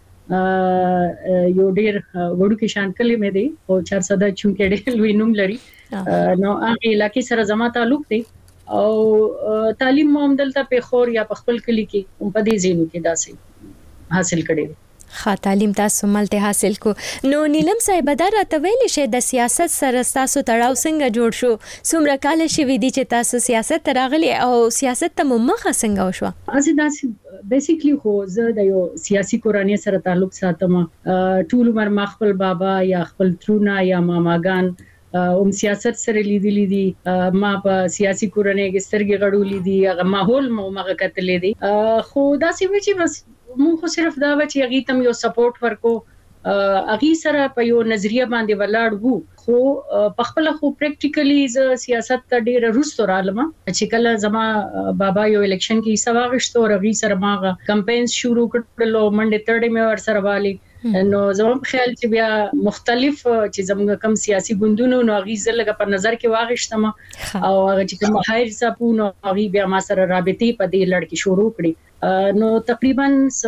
یو ډیر وړو کې شان کلی مې دی او 400 چونکې ډیر لوی نوم لري نو هغه علاقې سره زما تعلق دی او تعلیم مو هم دلته په خور یا په خپل کلی کې په دې ځینو کې داسې حاصل کړي خا تعلیم تاسو ملته حاصل کو. نو نیلم صاحب دا راته ویل شي د سیاست سره تاسو تړاو څنګه جوړ شو؟ څومره کال شي وی دي چې تاسو سیاست راغلي او سیاست ته مخه څنګه وشو؟ اساس بیسیکلی خو زه د یو سیاسي کورنۍ سره تعلق ساتم. ټول عمر ما خپل بابا یا خپل ترونه یا ماماګان سیاست سره لیدلې دي. ما په سیاسي کورنۍ کې سترګې غړولې دي. هغه ماحول مغه کتلې دي. خو دا سی چې بس مونږ خو صرف دا و چې هغه تم یو سپورټ ورکو. هغه سره په یو نظریه باندې ولاړ وو. خو په خپل خو پریکټیکلی ز سیاست ته ډیر روستو رالم چې کله زما بابا یو الیکشن کې سواغشتو رغي سره ما کمپاینز شروع کړلو. منډه تړې مې ور سره والی. نو زما په خیال چې بیا مختلف چې زموږ کم سیاسي ګوندونو نو هغه زلګه په نظر کې واغښتم او هغه چې کوم هایر صاحبونو هغه بیا ما سره رابطې په دې لړ کې شروع کړې. نو تقریبا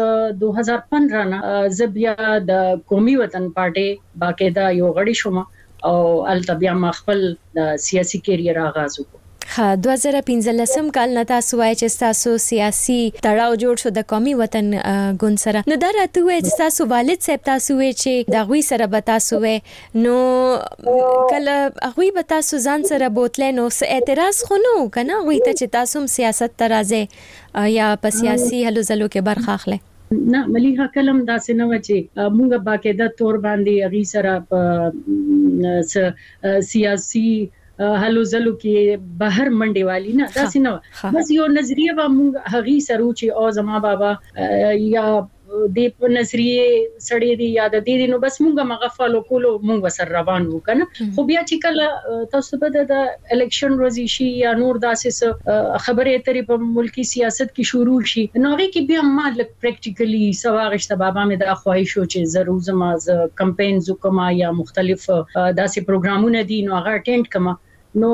2015 نه زبیا د قومي وطن پارټي باقاعده یو غړي شوم او الته بیا ما خپل سیاسي کیریر آغاز وکړ. 2015 کال نه تاسو وایي چې تاسو سیاسي تړاو جوړ شو د قومي وطن ګوند سره. نو دا راته وایي چې تاسو والد صاحب تاسو وایي چې دا غوي سره به تاسو وایي نو کله غوي به تاسو ځان سره بوتلې نو اعتراض خو نو کنه غوي ته چې تاسو سیاست ترازه یا په سیاسي هلو ځلو کې برخه اخلي؟ نه مليها کلم داسې نه و چې موږ باقاعده تور باندې اغي سره په سیاسي هلو زلو کې بهر منډي والی نه داسې نه. بس یو نظریه و موږ هغه سره چې او زما بابا یا د په نظریه سړی دی یا د دې نو بس موږ مغه فالو کولو موږ سر روان وو کنه. خو بیا چې کله تاسو په د الیکشن روزي شي یا نور داسې خبرې اترې په ملکی سیاست کې شروع شي نو هغه کې بیا ما لک پریکټیکلی سواغشت بابا مې د خواهش شو چې ضرور زما کمپاینز وکما یا مختلف داسې پروګرامونه دي نو هغه اټینډ کما. نو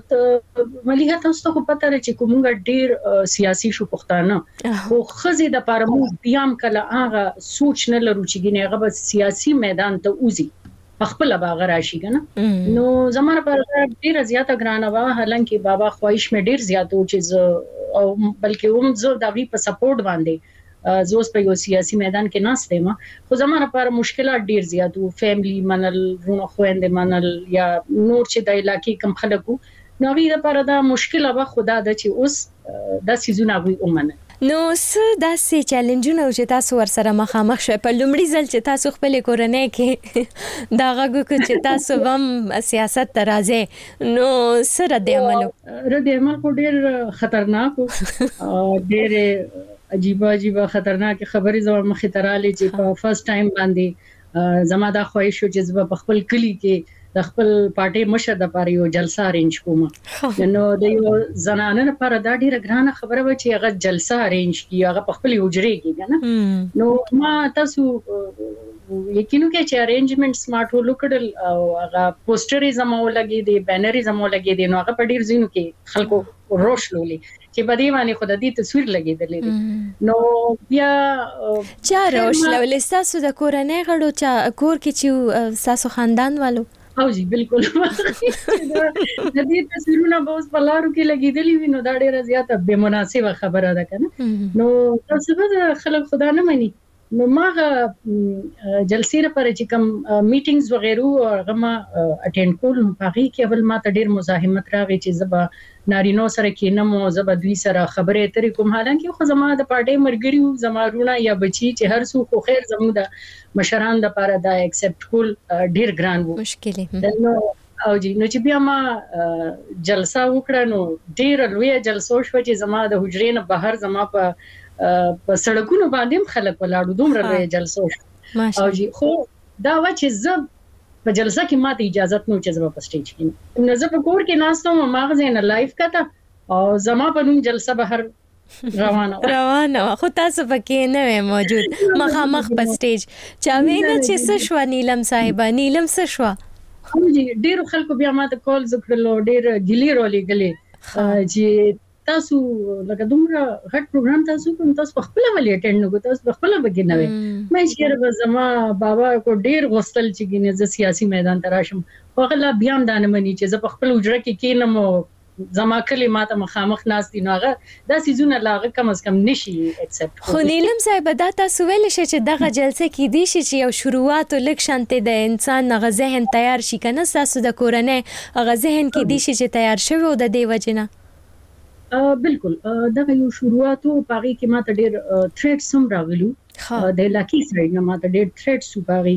مليها تاسو ته پته لري چې کومه ډیر سیاسي شو پښتانه خو خزي د پارمو بیام کله هغه سوچ نه لرو چې ګنې هغه سیاسي میدان ته اوزي خپل باغ راشي کنه. نو زموږ پر ډیر زیاته ګرانه وا حالانکه بابا خواهش مې ډیر زیاتو چې او بلکې هم زه د وی په سپورټ باندې زوس په یو سیاسي میدان کې ناشته ما خو زموږ پر مشکلات ډیر زیاتو. فیملی منل رونو خويند منل یا نور چې د علاقې کم خلکو نو وی د پر دا مشکل به خدا د چې اوس د سيزونه وي اومنه. نو څه داسې چیلنجونه چې تاسو ورسره مخامخ شئ په لومړي ځل چې تاسو خپل کورنۍ کې دا غوږ چې تاسو هم سیاست ته راځي نو سره د عمل کو ډیر خطرناک او ډیر عجیب خطرناک خبرې زما مخې ترالې چې په فرست ټایم باندې زما دا خواهش شو چې زما په خپل کلی کې د خپل پارټي مشر د پاره یو جلسه ارینج کوم. نو د یو زنانه لپاره دا ډیره ګرانه خبره و چې هغه جلسه ارینج کیږي هغه په خپل حجره کې کنه. نو ما تاسو یقینو کې چې ارینجمنټ سمارټ ولکړل او هغه پوسټرې زمو لګي دي بینرې زمو لګي دي نو هغه په ډیر زینو کې خلکو روش لولي چې په دې باندې خود دې تصویر لګیدلې دي. نو بیا چا روش لولي تاسو د کورنۍ غړو چا کور کې چې تاسو خاندان والو او جی بالکل د دې تصویرونه به اوس په لارو کې لګیدلې وي نو دا ډیره زیاته بے مناسبه خبره ده کنه. نو تاسو به خلک خدا نه مني نو ماغه جلسې لپاره چې کوم میټینګز وغیرہ هغه ما اټینډ کول پاغي کې اول ما ته ډیر مزاحمت راغی چې زبا نارینو سره کینم او زبا دوی سره خبرې اترې کوم حالانکه خو زما د پارټي مرګري زمارونه یا بچي چې هر څو خو خیر زموږ د مشران د لپاره دا ایکسپټ کول ډیر ګران وو مشکل او جی نو چې بیا ما جلسه وکړه نو ډیر لوی جلسه شو چې زما د حجرې نه بهر زما په سړکونو باندې خلک ولاړو دومره لوی جلسه او جی خو دا و چې زب په جلسه کې ماته اجازه نو چې زما په سټیج کې نه زه په کور کې ناستم ماغه نه لایف کته او زما په نوم جلسه بهر روانه خو تاسو پکې نه موجود مخامخ په سټیج چا وینه چې څه شو نیلم صاحب نیلم څه شو ډیر خلکو بیا ماته کال وکړلو ډیر ګلی رولې غلې چې تاسو لکه دومره غټ پروګرام تاسو کوم تاسو خپل ولې اټینډ نکو تاسو خپل بګی نه وي مې شهر زما بابا کو ډیر غوستل چې ګینه ز سیاسي میدان تراشم خو غلا بیا هم دانه مني چې ز خپل وجره کې کینم زما کلی ماته مخامخ ناس دي نو هغه دا سيزونه لاغه کم از کم نشي اکسپټ خو نیلم صاحب دا تاسو ویل شي چې دغه جلسه کې دي چې یو شروعات لک شانته د انسان غ ذهن تیار شي کنه تاسو د کورنۍ غ ذهن کې دي چې تیار شوی او د دې وجنه بالکل دا یو شروعاتو پاغي کې ماته ډېر ثریټس هم راغلو د لاکی سره نه ماته ډېر ثریټس پاغي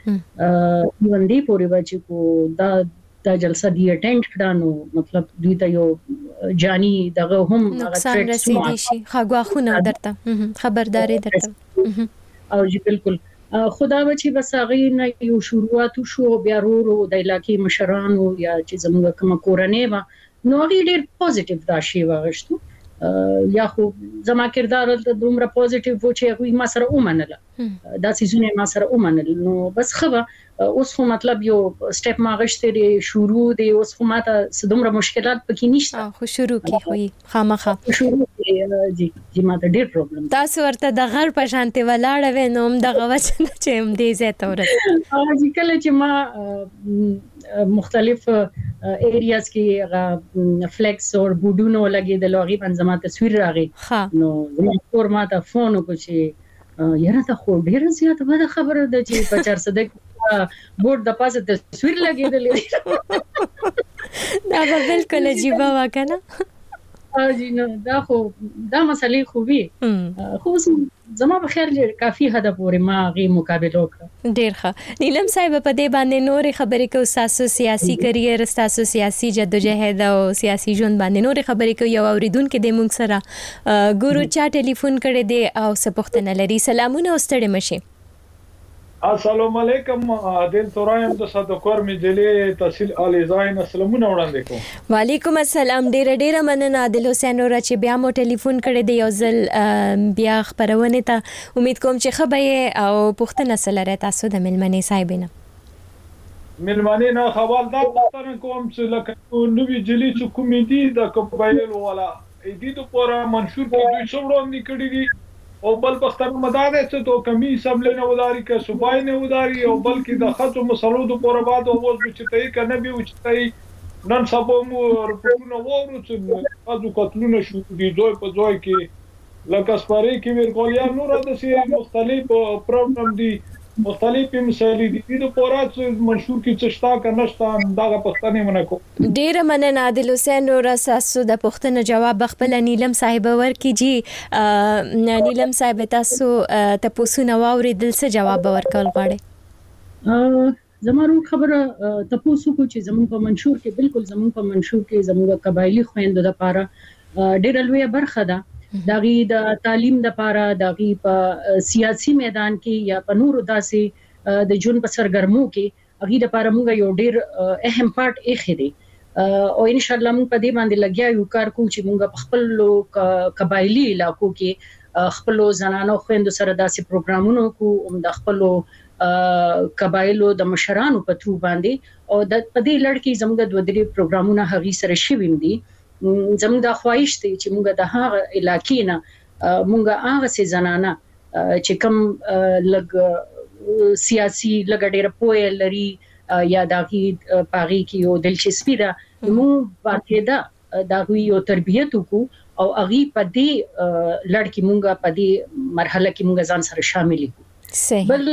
کې باندې پورې بچي کو دا جلسه دی اټینډ کړه مطلب دوی ته یو جانی دغه هم نقصان رسیدي شي خواخونه درته خبرداري درته او جی بالکل خدا بچي بس هغه نه یو شروعاتو شو بیا ورو د علاقې مشرانو یا چې زموږ کوم کورنۍ ما نو هغه ډېر پوزټیو راشي واغشتو یا خو زما کردار د دومره پوزټیو و چې هغه ما سره ومنله دا سيزونه ما سره ومنل نو بس خبره اوس خو مطلب یو سټپ ما غشته شروع دی اوس خو ماته دومره مشکلات پکې نشته خو شروع کی خو خامخه شروع جی ماته ډېر پرابلم تاسو ورته د غر په شانته ولاړ و نو هم دغه وجه چې هم دې زه تورت جی کله چې ما مختلف ایریاز کې فلیکس او بودونو لګي د لوغي بنځما تصویر راغی نو زما کور ما ته فون وکړ چې یاره ته خو ډیره زیاته بده خبره ده چې په 400 بورډ د پاسه تصویر لګیدلې دا بالکل عجیب وکنه جی نو دا مسلې خو وی خو زما په خیر کافي هدا پورې ما غي مقابله وکړه ډیر ښه نیلم صاحب په دې باندې نور خبرې کوي تاسو سیاسي کریئر تاسو سیاسي جدوجہد او سیاسي ژوند باندې نور خبرې کوي یو اوریدونکو د مونږ سره ګورو چا ټلیفون کړي دی او سپوښتنه لري سلامونه واستړي مشي السلام علیکم عادل تورایم د صدقور مجلې تحصیل علی زاین سلامونه وړاندې کوم وعلیکم السلام ډیر مننه عادل حسین اور چې بیا مو ټلیفون کړی دی یو ځل بیا خبرونه ته امید کوم چې خبره او پښتنه سره تاسو د ملمنې صاحبینه ملمنې نه حوال دا پښتنه کوم چې لکه نوې جلی چې کومېدي د قبایل والا دې ته پورا منشور کې دوی څوړو نکړي دي او بل پښتنو مدار چې تو کمی سملې نه وداري که صوبای نه وداري او بلکې د خاطر مسلو د پوره بعد او وځ چې تای کنه به و چې تای نن سبا مو رپورټونه وورو چې تاسو قتلونه شو دي دوی په ځای کې لکه سپاری کې ورګولیا نور د سي مختلف پروګرام دي مختلف مثالي دي د پورات منشور کې څه شتا کنهشتا دغه پښتنې منکو ډیر مننه عادل حسین اور تاسو د پښتنه جواب خپل نیلم صاحب ورکړي جی نیلم صاحب تاسو تاسو نو اوریدل څه جواب ورکول غواړي زموږ خبره تاسو کو چې زموږ په منشور کې بالکل زموږ په منشور کې زموږ قبایلی خويندو لپاره ډیر لوی برخه ده داغي د تعلیم د لپاره داغي په سیاسي میدان کې یا په نورو داسې د جون په سرګرمو کې هغه د لپاره موږ یو ډیر اهم پارت اخی دی او ان شاء الله موږ په دې باندې لګیا یو کار کوو چې موږ په خپل قبایلی علاقو کې خپل زنانو خويندو سره داسې پروګرامونه کوو د خپل قبایلو د مشرانو په ترو باندې او د پدې لړ کې زموږ د ودري پروګرامونه هغه سره شویم دي زموږ د خواهش دی چې موږ د هغه علاقې نه موږ هغه سي زنانه چې کوم لګ سیاسي لګ ډېر پوهه لري یا داغي پاغي کې یو دلچسپي ده موږ باقاعده داغي یو تربیت وکړو او هغه په دې لړ کې موږ په دې مرحله کې موږ ځان سره شامل کړو صحیح بل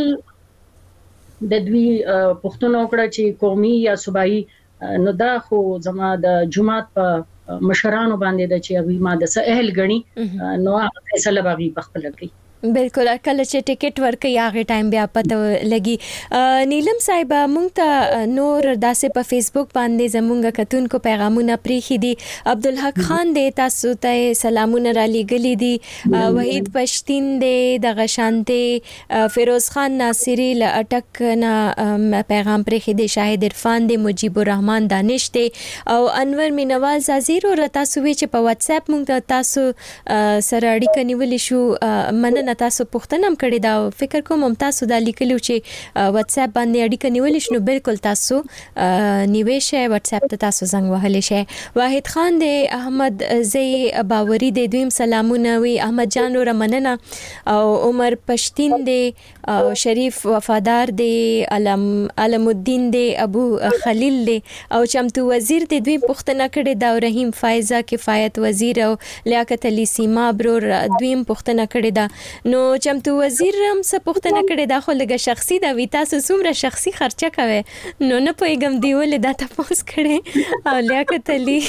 د دوی پښتون وکړه چې قومي یا صوبایي نو دا خو زما د جماعت په مشرانو باندې د چې هغه ما د سهل غني نو هغه فیصله باغی په خپل کوي بالکل کله چې ټیکټ ورکې هغه ټایم بیا پته لګي نیلم صاحب مونږ ته نور داسې په فیسبوک باندې زمونږ کتونکو پیغامونه پریخي دي عبدالحق خان دې تاسو ته سلامونه را لېږلي دي وحید پښتين دې د غشانته فیروز خان ناصری ل اٹک نه پیغام پریخي دي شاهد عرفان دې مجيب الرحمن دانش دې او انور مینواز عزیز او تاسو چې په واتس اپ مونږ تاسو سره اړیکه نیولې شو مننه نه تاسو پوښتنه هم کړې دا فکر کوم تاسو دا لیکلو چې واتس اپ باندې اړیکه نیول شنو بالکل تاسو نیوي شئ واتس اپ ته تاسو زنګ وهلی شئ. واحد خان د احمد زی باوري د دویم سلامونه وی احمد جان رمننه او عمر پشتین د شریف وفادار د علم الدین د ابو خلیل د او چمتو وزیر د دوی پوښتنه کړې دا رحیم فایزه کفایت وزیر او لیاقت علی سیما برور دویم پوښتنه کړې ده نو چمتو وزیر هم څه پوښتنه کړې ده خو لږه شخصي دا وی تاسو څومره شخصي خرچه کوي نو نه پوهیږم دی ولې دا تاسو کړې او لیاقت علی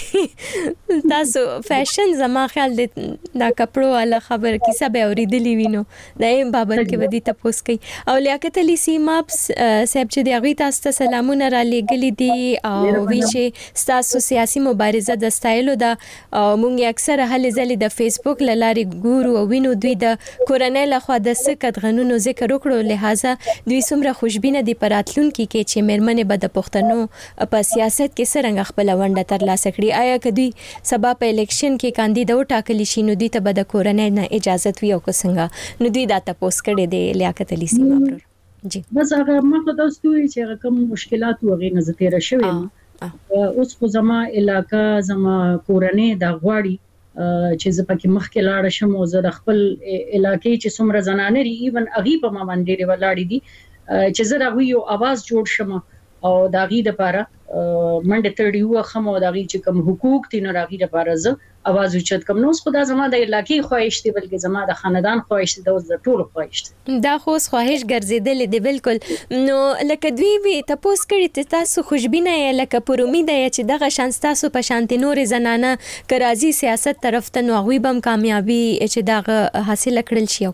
تاسو فیشن زما خیال د دا کپړو والا خبر کیسه به اوریدلی وینو دا یې بابت کې ودی تاسو کوي او لیاقت علی سیما صاحب چې دی غوي تاسو ته سلامونه را لېګلی دي او وی چې تاسو سیاسي مبارزه د سټایلو دا مونږ اکثر هلي ځلې د فیسبوک لارې ګورو او وینو دوی د کورنۍ لخوا د سکت غنونو ذکر وکړو لہذا دوی څومره خوشبینه دي پراتلونکو کې چې مېرمنې به د پښتنو په سیاست کې څنګه خپل ونډه ترلاسه کړي آیا که دوی سبا په الیکشن کې کاندید وټاکلی شي نو دوی ته به د کورنۍ نه اجازه وي او څنګه نو دوی دا تاسو کړي دي لیاقت علی سیما برور جی بس هغه مخه تاسو چې کوم مشکلات وغه نه ذکر شوی اوس خو زما علاقہ زما کورنۍ د غواړي چې زه پکې مخکې لاړ شم او زه د خپل علاقې چې څومره زنانه لري ایون اغي په ما باندې ولاړې دي چې زه دا یو आवाज جوړ شم او دا غي د لپاره منډه تړیو خمو دا غي چې کوم حقوق دي نو راغي د لپاره زه आवाज اوچت کوم نو خدا زما د علاقې خواهش دی بلکې زما د خاندان خواهش دی د ټول خواهش دی دا خو خواهش ګرځیدل دی بالکل نو لکه دوی وی تاسو کړی تاسو خوشبینه یې لکه پر امید یې چې دغه شانس تاسو په شانتي نور زنانه کرازي سیاست طرف ته نو غوي بم کامیابی چې دغه حاصل کړل شي او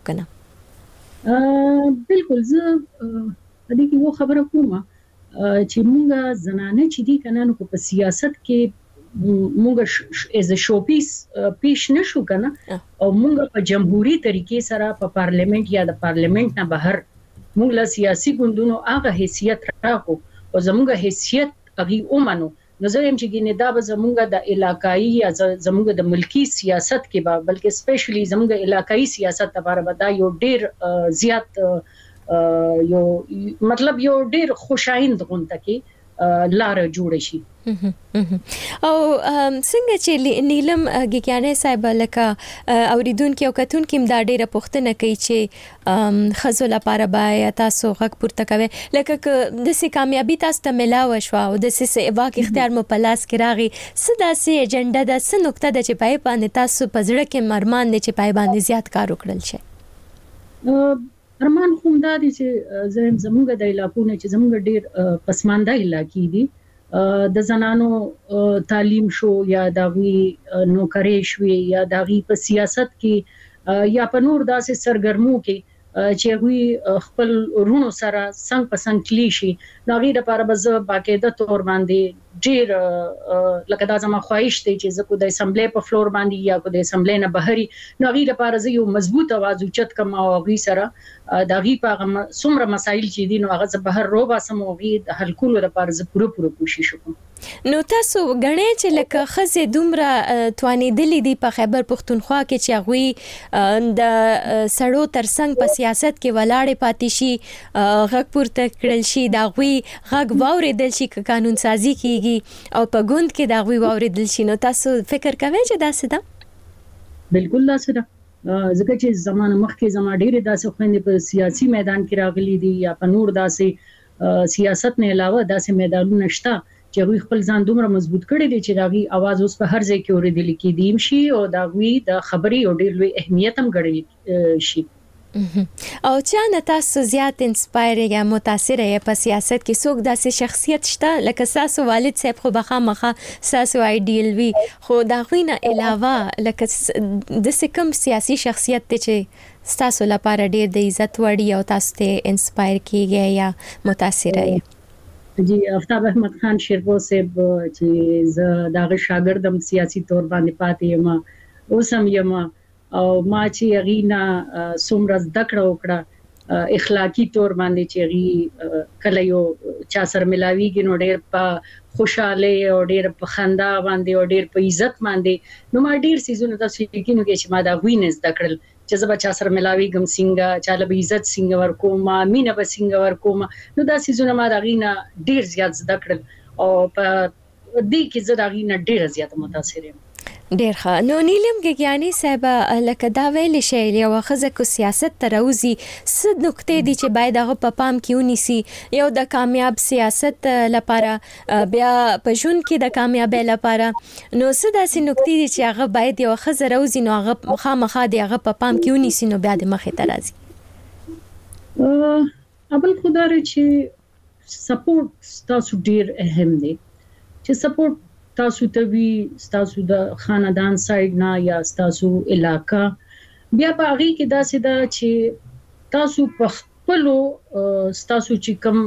کنه بالکل زه دې کې و خبره کومه چې مونږه زنانه چې دي کنه نو په سیاست کې مونږه از شوپیس پیش نشو کنه او مونږه په جمهوریت طریقې سره په پارلیمنت یا د پارلیمنت نه بهر مونږ له سیاسي ګوندونو هغه حیثیت راکو او زموږه حیثیت هغه اومنو نو زه هم چې ګینه دا به زموږه د علاقائی یا زموږه د ملکی سیاست کې به بلکې سپیشلی زموږه علاقائی سیاست لپاره به دا یو ډیر زیات یو مطلب یو ډیر خوشایند غونډه کې لار جوړ شي او څنګه چې نیلم ګیانه صاحب لکه اوریدونکو او کتونکو دا ډیره پوښتنه کوي چې خزو لپاره بای تاسو غږ پورته کوي لکه د سې کامیابی تاسو ته ملاوي شو او د سې واک اختیار مو پلاس کې راغی سدا سي ایجنډا د څه نقطه د چې پای باندې تاسو پزړه کې مرمان نه چې پای باندې زیات کار وکړل شي ارمان کوم دا دي چې زموږ د علاقو نه چې زموږ ډیر پسمانده علاقې دي د زنانو تعلیم شو یا داوی نوکرې شوي یا داوی په سیاست کې یا په نور داسې سرګرمو کې چې وی خپل رونو سره څنګه پسند کلی شي ناغي د لپاره به باقاعده تور باندې ډیر لکه دا زما خواهش دی چې زه کو د اسمبلی په فلور باندې یا کو د اسمبلی نه بهري ناغي د لپاره زه یو مضبوط आवाज اوچت کوم او غي سره داغي په څومره مسایل چې دي نو هغه زه بهر روبا سموغي د حل کولو لپاره زه پوره کوشش وکم نو تاسو غنئ چې لکه خزه دومره توانیدلې دي په خیبر پختونخوا کې چې غوي د سړو ترڅنګ په سیاست کې ولاړې پاتې شي غږ پورته کړل شي دا غوي غږ واوریدل شي قانون سازي کیږي او په ګوند کې دا غوي واوریدل شي نو تاسو فکر کوئ چې دا څه ده بالکل دا څه ده ځکه چې زمانه مخکې زما ډېرې داسې خويندې په سیاسي میدان کې راغلي دي یا په نور داسې سیاست نه علاوه داسې میدانونه شته چې غوي خپل ځان دومره مضبوط کړي دي چې داغي आवाज اوس په هر ځای کې اوریدل کېدیم شي او داغوي د خبري او ډېر لوی اهمیت هم ګڼل شي او چا نه تاسو زیات انسپایر یا متاثر یې په سیاست کې څوک داسې شخصیت شته لکه تاسو والد صاحب خو بخامخه تاسو ایډیل وی خو دا غوي نه علاوه لکه د کوم سیاسي شخصیت ته چې تاسو لپاره ډېر د عزت وړي او تاسو ته انسپایر کیږي یا متاثر یې جی افتاب احمد خان شیربو صاحب چې زه داغه شاګردم سیاسي تور باندې پاتې یم اوسم یم او ما چې غینا څومره زدکړه وکړه اخلاقی تور باندې چې غي کله یو چا سر ملاویږي نو ډېر په خوشاله او ډېر په خندا باندې او ډېر په عزت باندې نو ما ډېر سيزونه تاسو یقینو کې چې ما دا وینز دکړل چې زه بچا سره ملاوي ګم څنګه چاله به عزت څنګه ورکوم مینه به څنګه ورکوم نو دا سيزونه ما راغینا ډیر زیات زده کړل او په دې کې زه راغینا ډیر زیات متاثر یم ډیر ښه نو نیلم ګیانی صاحب لکه دا ویل شي یو خزه کو سیاست تروزی څه نقطې دي چې باید هغه په پام کې ونیسي یو د کامیاب سیاست لپاره بیا په ژوند کې د کامیابی لپاره نو څه داسې نقطې دي چې هغه باید یو خزه روزي نو هغه خامخا دی هغه په پام کې ونیسي نو بیا د مخې ته راځي اول خدای چې سپورټ تاسو ډیر اهم دی چې سپورټ تاسو ته وی تاسو د خاندان سایډ نه یا تاسو علاقہ بیا په هغه کې داسې دا چې تاسو په خپل تاسو چې کوم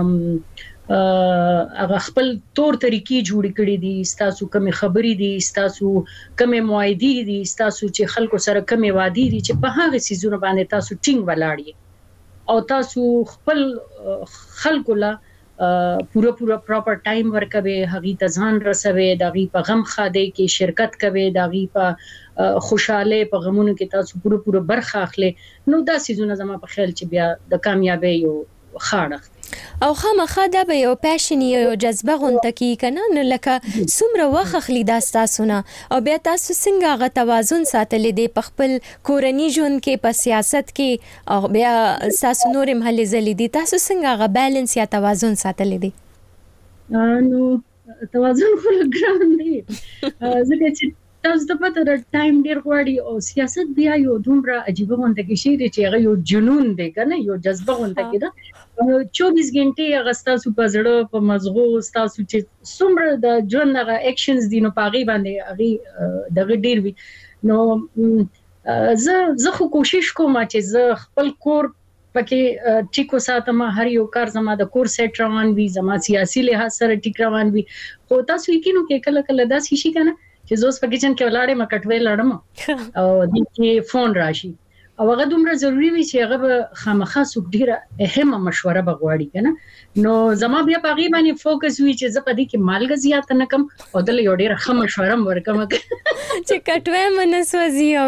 هغه خپل تور طریقې جوړ کړی دي تاسو کوم خبرې دي تاسو کوم موعدې دي تاسو چې خلکو سره کوم وعده دي چې په هغه سيزونه باندې تاسو ټینګ ولاړی او تاسو خپل خلکو لا پورا پراپر ټایم ورکوي هغه ته ځان رسوي دغه په غم خاده کې شرکت کوي دغه په خوشاله په غمونو کې تاسو پورا برخه اخلي نو دا سيزونه زما په خیال چې بیا د کامیابی یو خاړه او خامخا دا به یو پاشن یو جذبه غونټه کی کنه نو لکه څومره وخت اخلي دا تاسو نه او بیا تاسو څنګه غو توازن ساتلې دي په خپل کورنۍ ژوند کې په سیاست کې او بیا تاسو نورم هلي زلي دي تاسو څنګه غو بیلانس یا توازن ساتلې دي نو توازن خو ګران دی ځکه چې تاسو ته پته ده ټایم ډیر غواړي او سیاست بیا یو دومره عجیب غونډه کې شي چې هغه یو جنون دی کنه یو جذبه غونډه کې ده 24 غنټې هغه تاسو په زړه په مزغو تاسو چې څومره د ژوند هغه اکشنز دي نو پاغي باندې هغه دغه ډیر وي نو زه خو کوشش کوم چې زه خپل کور پکې ټیکو ساتم هر یو کار زما د کور سیټ روان وي زما سیاسي لحاظ سره ټیک روان وي خو تاسو یقینو کې کله دا شي کنه چې زوس په کچن کې ولاړې ما کټوي لړم او د کې فون راشي او هغه دومره ضروری وي چې هغه خامخا سو ډیره اهمه مشوره بغواړي کنه نو زما بیا په غیبه باندې فوکس وي چې زه په دې کې مالګه زیات نه کم او د یو ډیره خمه مشوره ورکم چې کټوي منسوځي او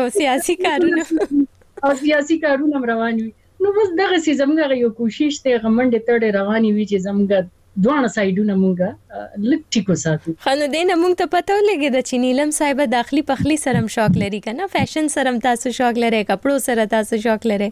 سیاسي کارونه روان وي نو بس دغه سي زموږ یو کوشش ته غمنډ تړې رواني وي چې زموږ دوه سایډونه مونږه لک ټیکو ساتو خنو دینه مونږ ته پته ولګي د چینیلم صاحب داخلي پخلی سره شوق لري کنه فیشن سره تاسو شوق لري کپړو سره تاسو شوق لري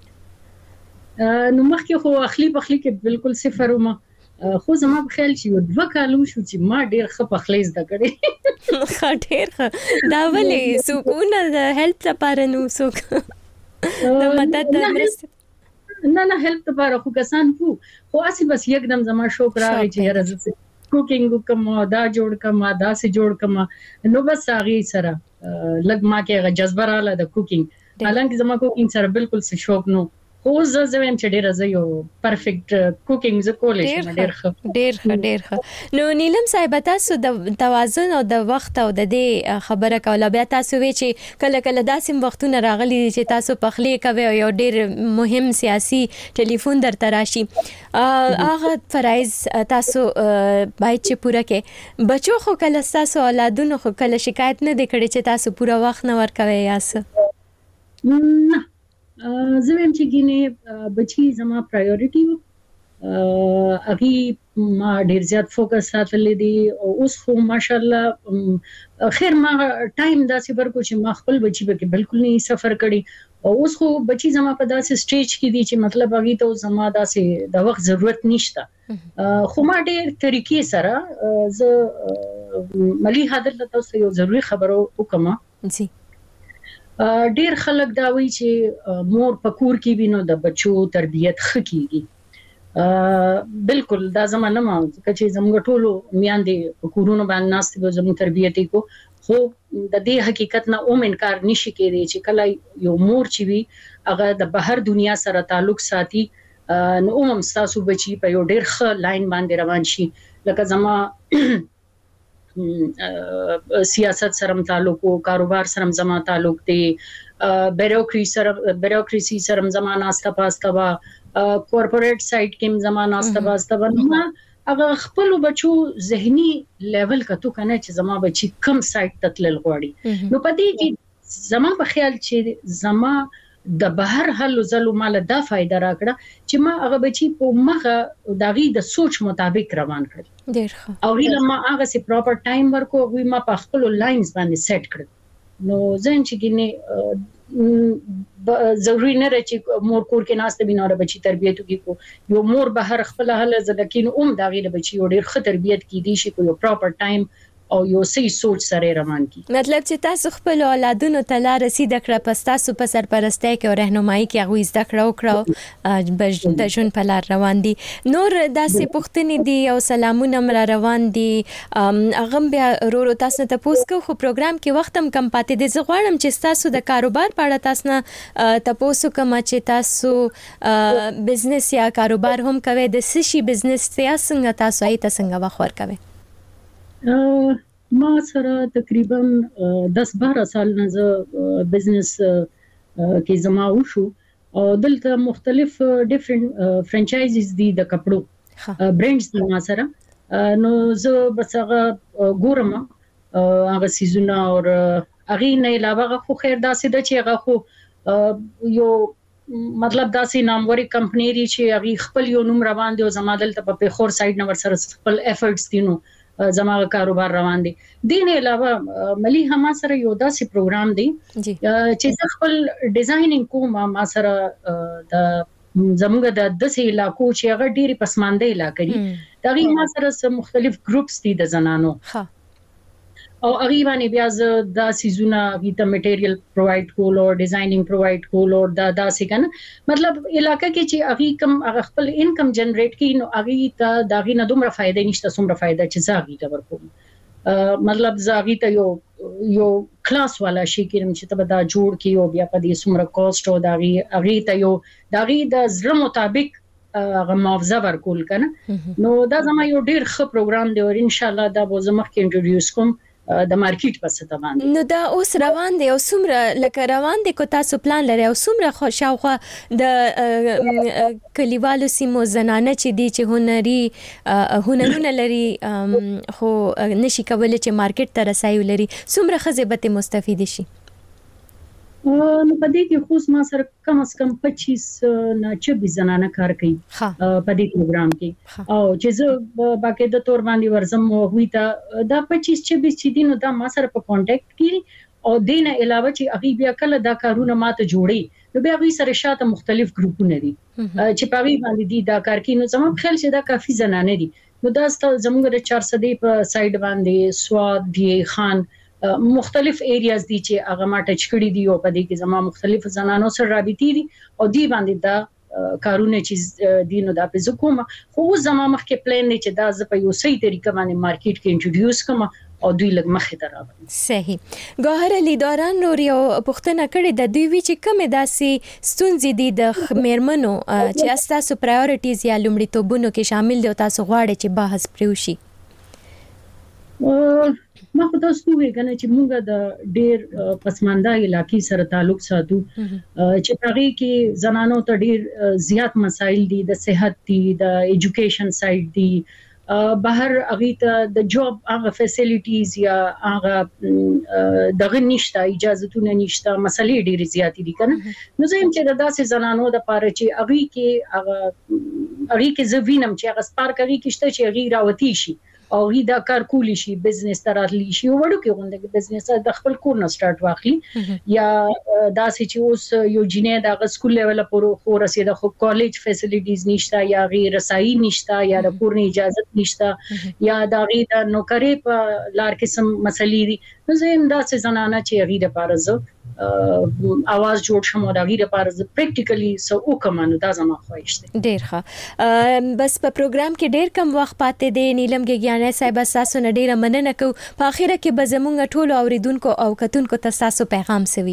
نو مخکې خو اخلي پخلی کې بالکل صفر ومه خو زما په خیال چې دوه کالو شو چې ما ډیر ښه پخلی زده کړې ډیر ښه دا ولې سکون د هیلث لپاره نو سوک د مدد مرسته نه هیلپ لپاره خو کسان خو اسی بس یکدم زما شوق راغی چې راځي کوکینګ کوم دا جوړ کوم دا سه جوړ کوم نو بس هغه سره لګ ما کې جذبه رااله د کوکینګ حالانکه زما کوکینګ سره بالکل څه شوق نو خو زه زم چې ډیر زه یو پرفیکټ کوکینګ ز کولې ډیر ښه نو نیلم صاحب تاسو د توازن او د وخت او د دې خبره کوله بیا تاسو وی چې کله داسې وختونه راغلي چې تاسو پخلی کوي او یو ډیر مهم سیاسي ټلیفون درته راشي هغه فرایز تاسو باید چې پوره کې بچو خو کله تاسو اولادونو خو کله شکایت نه دی کړی چې تاسو پوره وخت نه ورکوي یاسه نه زمیم چې ګینه بچی زما پرایورټي اغي ما ډیر زیات فوکس ساتلې دي او اوس خو ماشاءالله خیر ما ټایم داسې ورکو چې ما خپل بچی به بالکل نه سفر کړي او اوس خو بچی زما په داسې سټیج کې دي چې مطلب اغي ته زما داسې د وخت ضرورت نشته خو ما ډیر طریقې سره ز ملي حاضر تاسو یو ضروري خبرو وکم جی ډیر خلک دا وایي چې مور پکور کې وینو د بچو تربيت خکېږي بالکل دا زمانه ما چې زموږ ټولو میاندې پکورونو باندې ناست به زموږ تربيت کو خو د دې حقیقت نه اوم انکار نشي کېدی چې کله یو مور چې وي هغه د بهر دنیا سره تعلق ساتي نو اوم تاسو بچي په یو ډیر ښه لاین باندې روان شي لکه زما سیاست سره تعلق او کاروبار سره زما تعلق دی بیروکریسی سره زما ناسته پاسته وا کارپوریټ سایت کې زما ناسته پاسته وا نو هغه خپل بچو ذهني لیول کتو کنه چې زما بچي کم سایت تتل غواړي نو پدې کې زما په خیال چې زما د بهر حل زلو مال دا فائدہ راکړه چې ما هغه بچي په مخه داغي د سوچ مطابق روان کړ ډیر ښه او هیله ما هغه سي پراپر ټایم ورکو وی ما په خپل لاینز باندې سیټ کړ نو زين چې ګینه ضروري نه رچې مور کور کې ناست بیناره بچي تربیته کی کو یو مور بهر خپل حل زلکین داغي د بچي ډیر ښه تربیت کی دي شي کو یو پراپر ټایم او یو صحیح سوچ سره روان کی مطلب چې تاسو خپل اولادونو ته لار رسید کړه پس تاسو په سرپرستۍ کې او راهنمایي کې هغه زده کړو د ژوند په لار روان دي نور داسې پوښتنې دي او سلامونه مر روان دي هغه بیا ورو تاسو ته پوښتنه کو خو پروګرام کې وخت هم کم پاتې دي زه غواړم چې تاسو د کاروبار په اړه تاسو نه تاسو کوم چې تاسو بزنس یا کاروبار هم کوي د سشي بزنس څنګه تاسو ایت څنګه وخور کوي ما سره تقریبا 10-12 سال نه زه بزنس کې زما وشو او دلته مختلف ډیفرنٹ فرانچایزز دي د کپړو برانډز دي ما سره نو زه بس هغه ګورم هغه سیزونه او هغه نه علاوه خو خیر داسې د چې هغه خو یو مطلب داسې ناموري کمپنی لري چې هغه خپل یو نوم روان دي او زما دلته په پیښور سایډ نه ور سره خپل ایفورټس دي نو زموږ کاروبار روان دي دین علاوه ملي هم سره یو داسې پروګرام دی چې خپل ډیزاینینګ کوم ما سره د زموږ د داسې علاقو چې هغه ډېری پسمانده علاقې دي دا غي ما سره مختلف ګروپس دي د زنانو او هغه باندې بیا ز دا سيزونه ویته میټیریل پروواید کول او ډیزاینینګ پروواید کول او دا سکنه مطلب علاقې کې چې هغه کم هغه خپل انکم جنریټ کین نو هغه ته دا غي نه دومره فائدې نشته څومره فائدہ چې زاغي ته ورکوم مطلب زاغي ته یو کلاس والا شي کېم چې ته دا جوړ کی او بیا په دې څومره کاست او دا غي هغه ته یو دا غي د زړه مطابق هغه معاوضه ورکول کنه نو دا زما یو ډیر ښه پروګرام دی او ان شاء الله دا به زما کې انټروډیوس کوم د مارکیټ پسې ته باندې نو دا اوس روان دی او څومره لکه روان دی کو تاسو پلان لري او څومره خوشاوخه د کلیوالو سیمو زنانه چې دي چې هنرونه لري خو نشي کولای چې مارکیټ ته رسایو لري څومره خزه به مستفید شي نو په دې کې خو ما سره کم از کم 25 نه 26 زنانه کار کوي په دې پروګرام کې او چې زه باقاعده تور باندې ورزم وي تا دا 25 26 چې دي نو دا ما سره په کانټیکټ کې او دینه علاوه چې هغه بیا کله دا کارونه ماته جوړي نو بیا هغه سره شاته مختلف ګروپونه دي چې په هغه باندې دي دا کار کوي نو زموږ خیال چې دا کافي زنانه دي نو دا زموږ د 400 په سایډ باندې سواد دی خان مختلف ایریاز دي چې هغه ما ټچ کړی دي او په دې کې زما مختلف زنانو سره رابطې دي او دی باندې دا کارونه چې دینو دا په کوم خو زما مخکې پلان نه چې دا ز په یو صحیح طریقه باندې مارکیټ کې انټروډیوس کوم او دوی لګ مخې ته راوړي صحیح ګوهر علي دوران نور یو پښتنه کړي د دوی وی چې کومه داسي ستونزې دي د میرمنو چې تاسو پرایورټیز یا لومړیتوبونو کې شامل دي او تاسو غواړئ چې بحث پریوشي ما خو تاسو وی کنه چې موږ د ډیر پسمانده علاقې سره تعلق ساتو چې هغه کې زنانو ته ډیر زیات مسایل دي د صحت دي د ایجوکیشن سایډ دي بهر هغه ته د جاب هغه فیسیلیټیز یا هغه دغه نشته اجازهونه نشته مسلې ډیر زیات دي کنه نو زه هم چې داسې زنانو د پاره چې هغه کې زوینم چې هغه سپارک هغه کې شته چې هغه راوتی شي او دا کار کولی شي بزنس تراتلی شي وړو کې غونډه بزنس د خپل کور نه سٹارټ واخلي یا داسې چې اوس یو جنې د سکول لیول پورې خو رسیده خو کالج فیسیلیټیز نشته یا غیر رسایي نشته یا د کور نه اجازه نشته یا د غیر د نوکری په لار کې سم مسلې دي نو زه هم داسې زنانه چې غیر لپاره زه اواز جوړ شم او د غیر لپاره زه پریکټیکلی سو وکمنو دا زما خواهش دی ډیر ښه بس په پروګرام کې ډیر کم وخت پاتې دی نیلم ګیانه صاحب تاسو نه ډیره مننه کو په اخیره کې به زمونږ ټول اوریدونکو او کتونکو ته تاسو پیغام سوي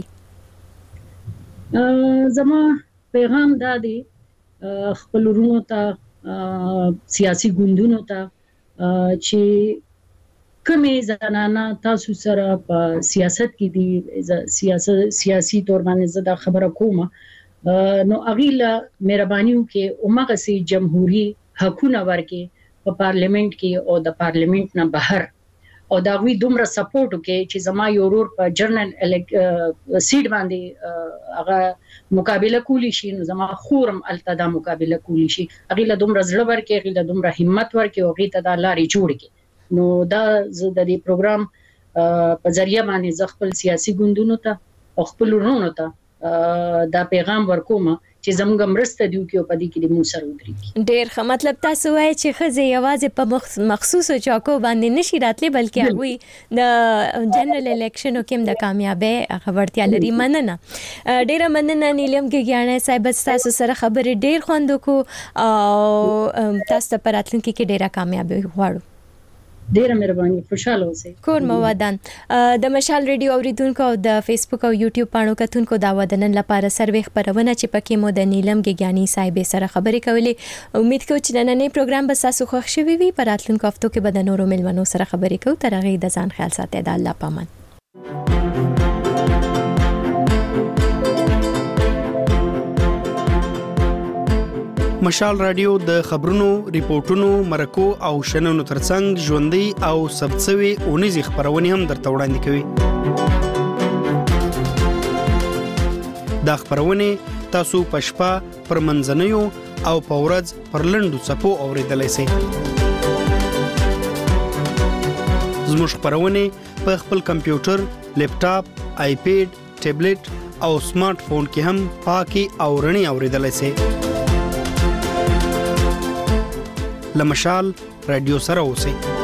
زما پیغام دا دی خپل ورونو ته سیاسي ګوندونو ته چې کومې زنانه تاسو سره په سیاست کې دي سیاسي تور باندې زدا خبره کوم نو اغیلا مهرباني وکي اومغه سي جمهوریت حقونه ورکي په پارلیمنت کې او د پارلیمنت نه بهر او دا وی دومره سپورټ وکي چې زما یو ورور په جرنل سیټ باندې هغه مقابله کولی شي نو زما خورم التدا مقابله کولی شي هغه له دومره زړه ورکې هغه له دومره همت ورکې او هغه ته د لارې جوړ کړي نو دا د دې پروګرام په ذریعہ باندې ز خپل سیاسي ګوندونو ته او خپل ورونو ته دا پیغام ورکوم چې زموږ مرسته دیو کې په دې کې د مو سره ودرېږي ډېر ښه مطلب تاسو وایي چې خزه یوازې په مخصوصو چاکو باندې نشي راتلی بلکې هغه د جنرال الیکشنو کې د کامیابی خبرتیا لري مننه ډېر مننه نیلم ګیانه صاحب تاسو سره خبرې ډېر خوند کو او تاسو ته پراتلونکي کې ډېره کامیابی غواړو ډیره مهرباني خوشاله اوسئ کور موادان د مشال ریډیو اوریدونکو او د فیسبوک او یوټیوب پاڼو کتونکو دا ودنن لپاره سروې خبرونه چې پکې مو د نیلم ګیانی صاحب سره خبرې کولې امید کوم چې نننې پروګرام به تاسو خوښ شوي وي پر راتلونکو هفتو کې به د نورو ملمنو سره خبرې کوو تر هغه د ځان خیال ساتئ د الله پامان مشال رادیو د خبرونو، ریپورتونو، مرکو او شننو ترڅنګ ژوندۍ او ثبتسوي اونیزې خبرونه هم درته وړاندې کوي. دا خبرونه تاسو په شپه پر منځنیو او په ورځ پر لنډو څپو اوریدلای شئ. زموږ خبرونه په خپل کمپیوټر، لیپټاپ، آیپیډ، ټابلیټ او سمارټ فون کې هم پاکي او رڼي اوریدلای شئ. لمشال رادیو سره اوسئ.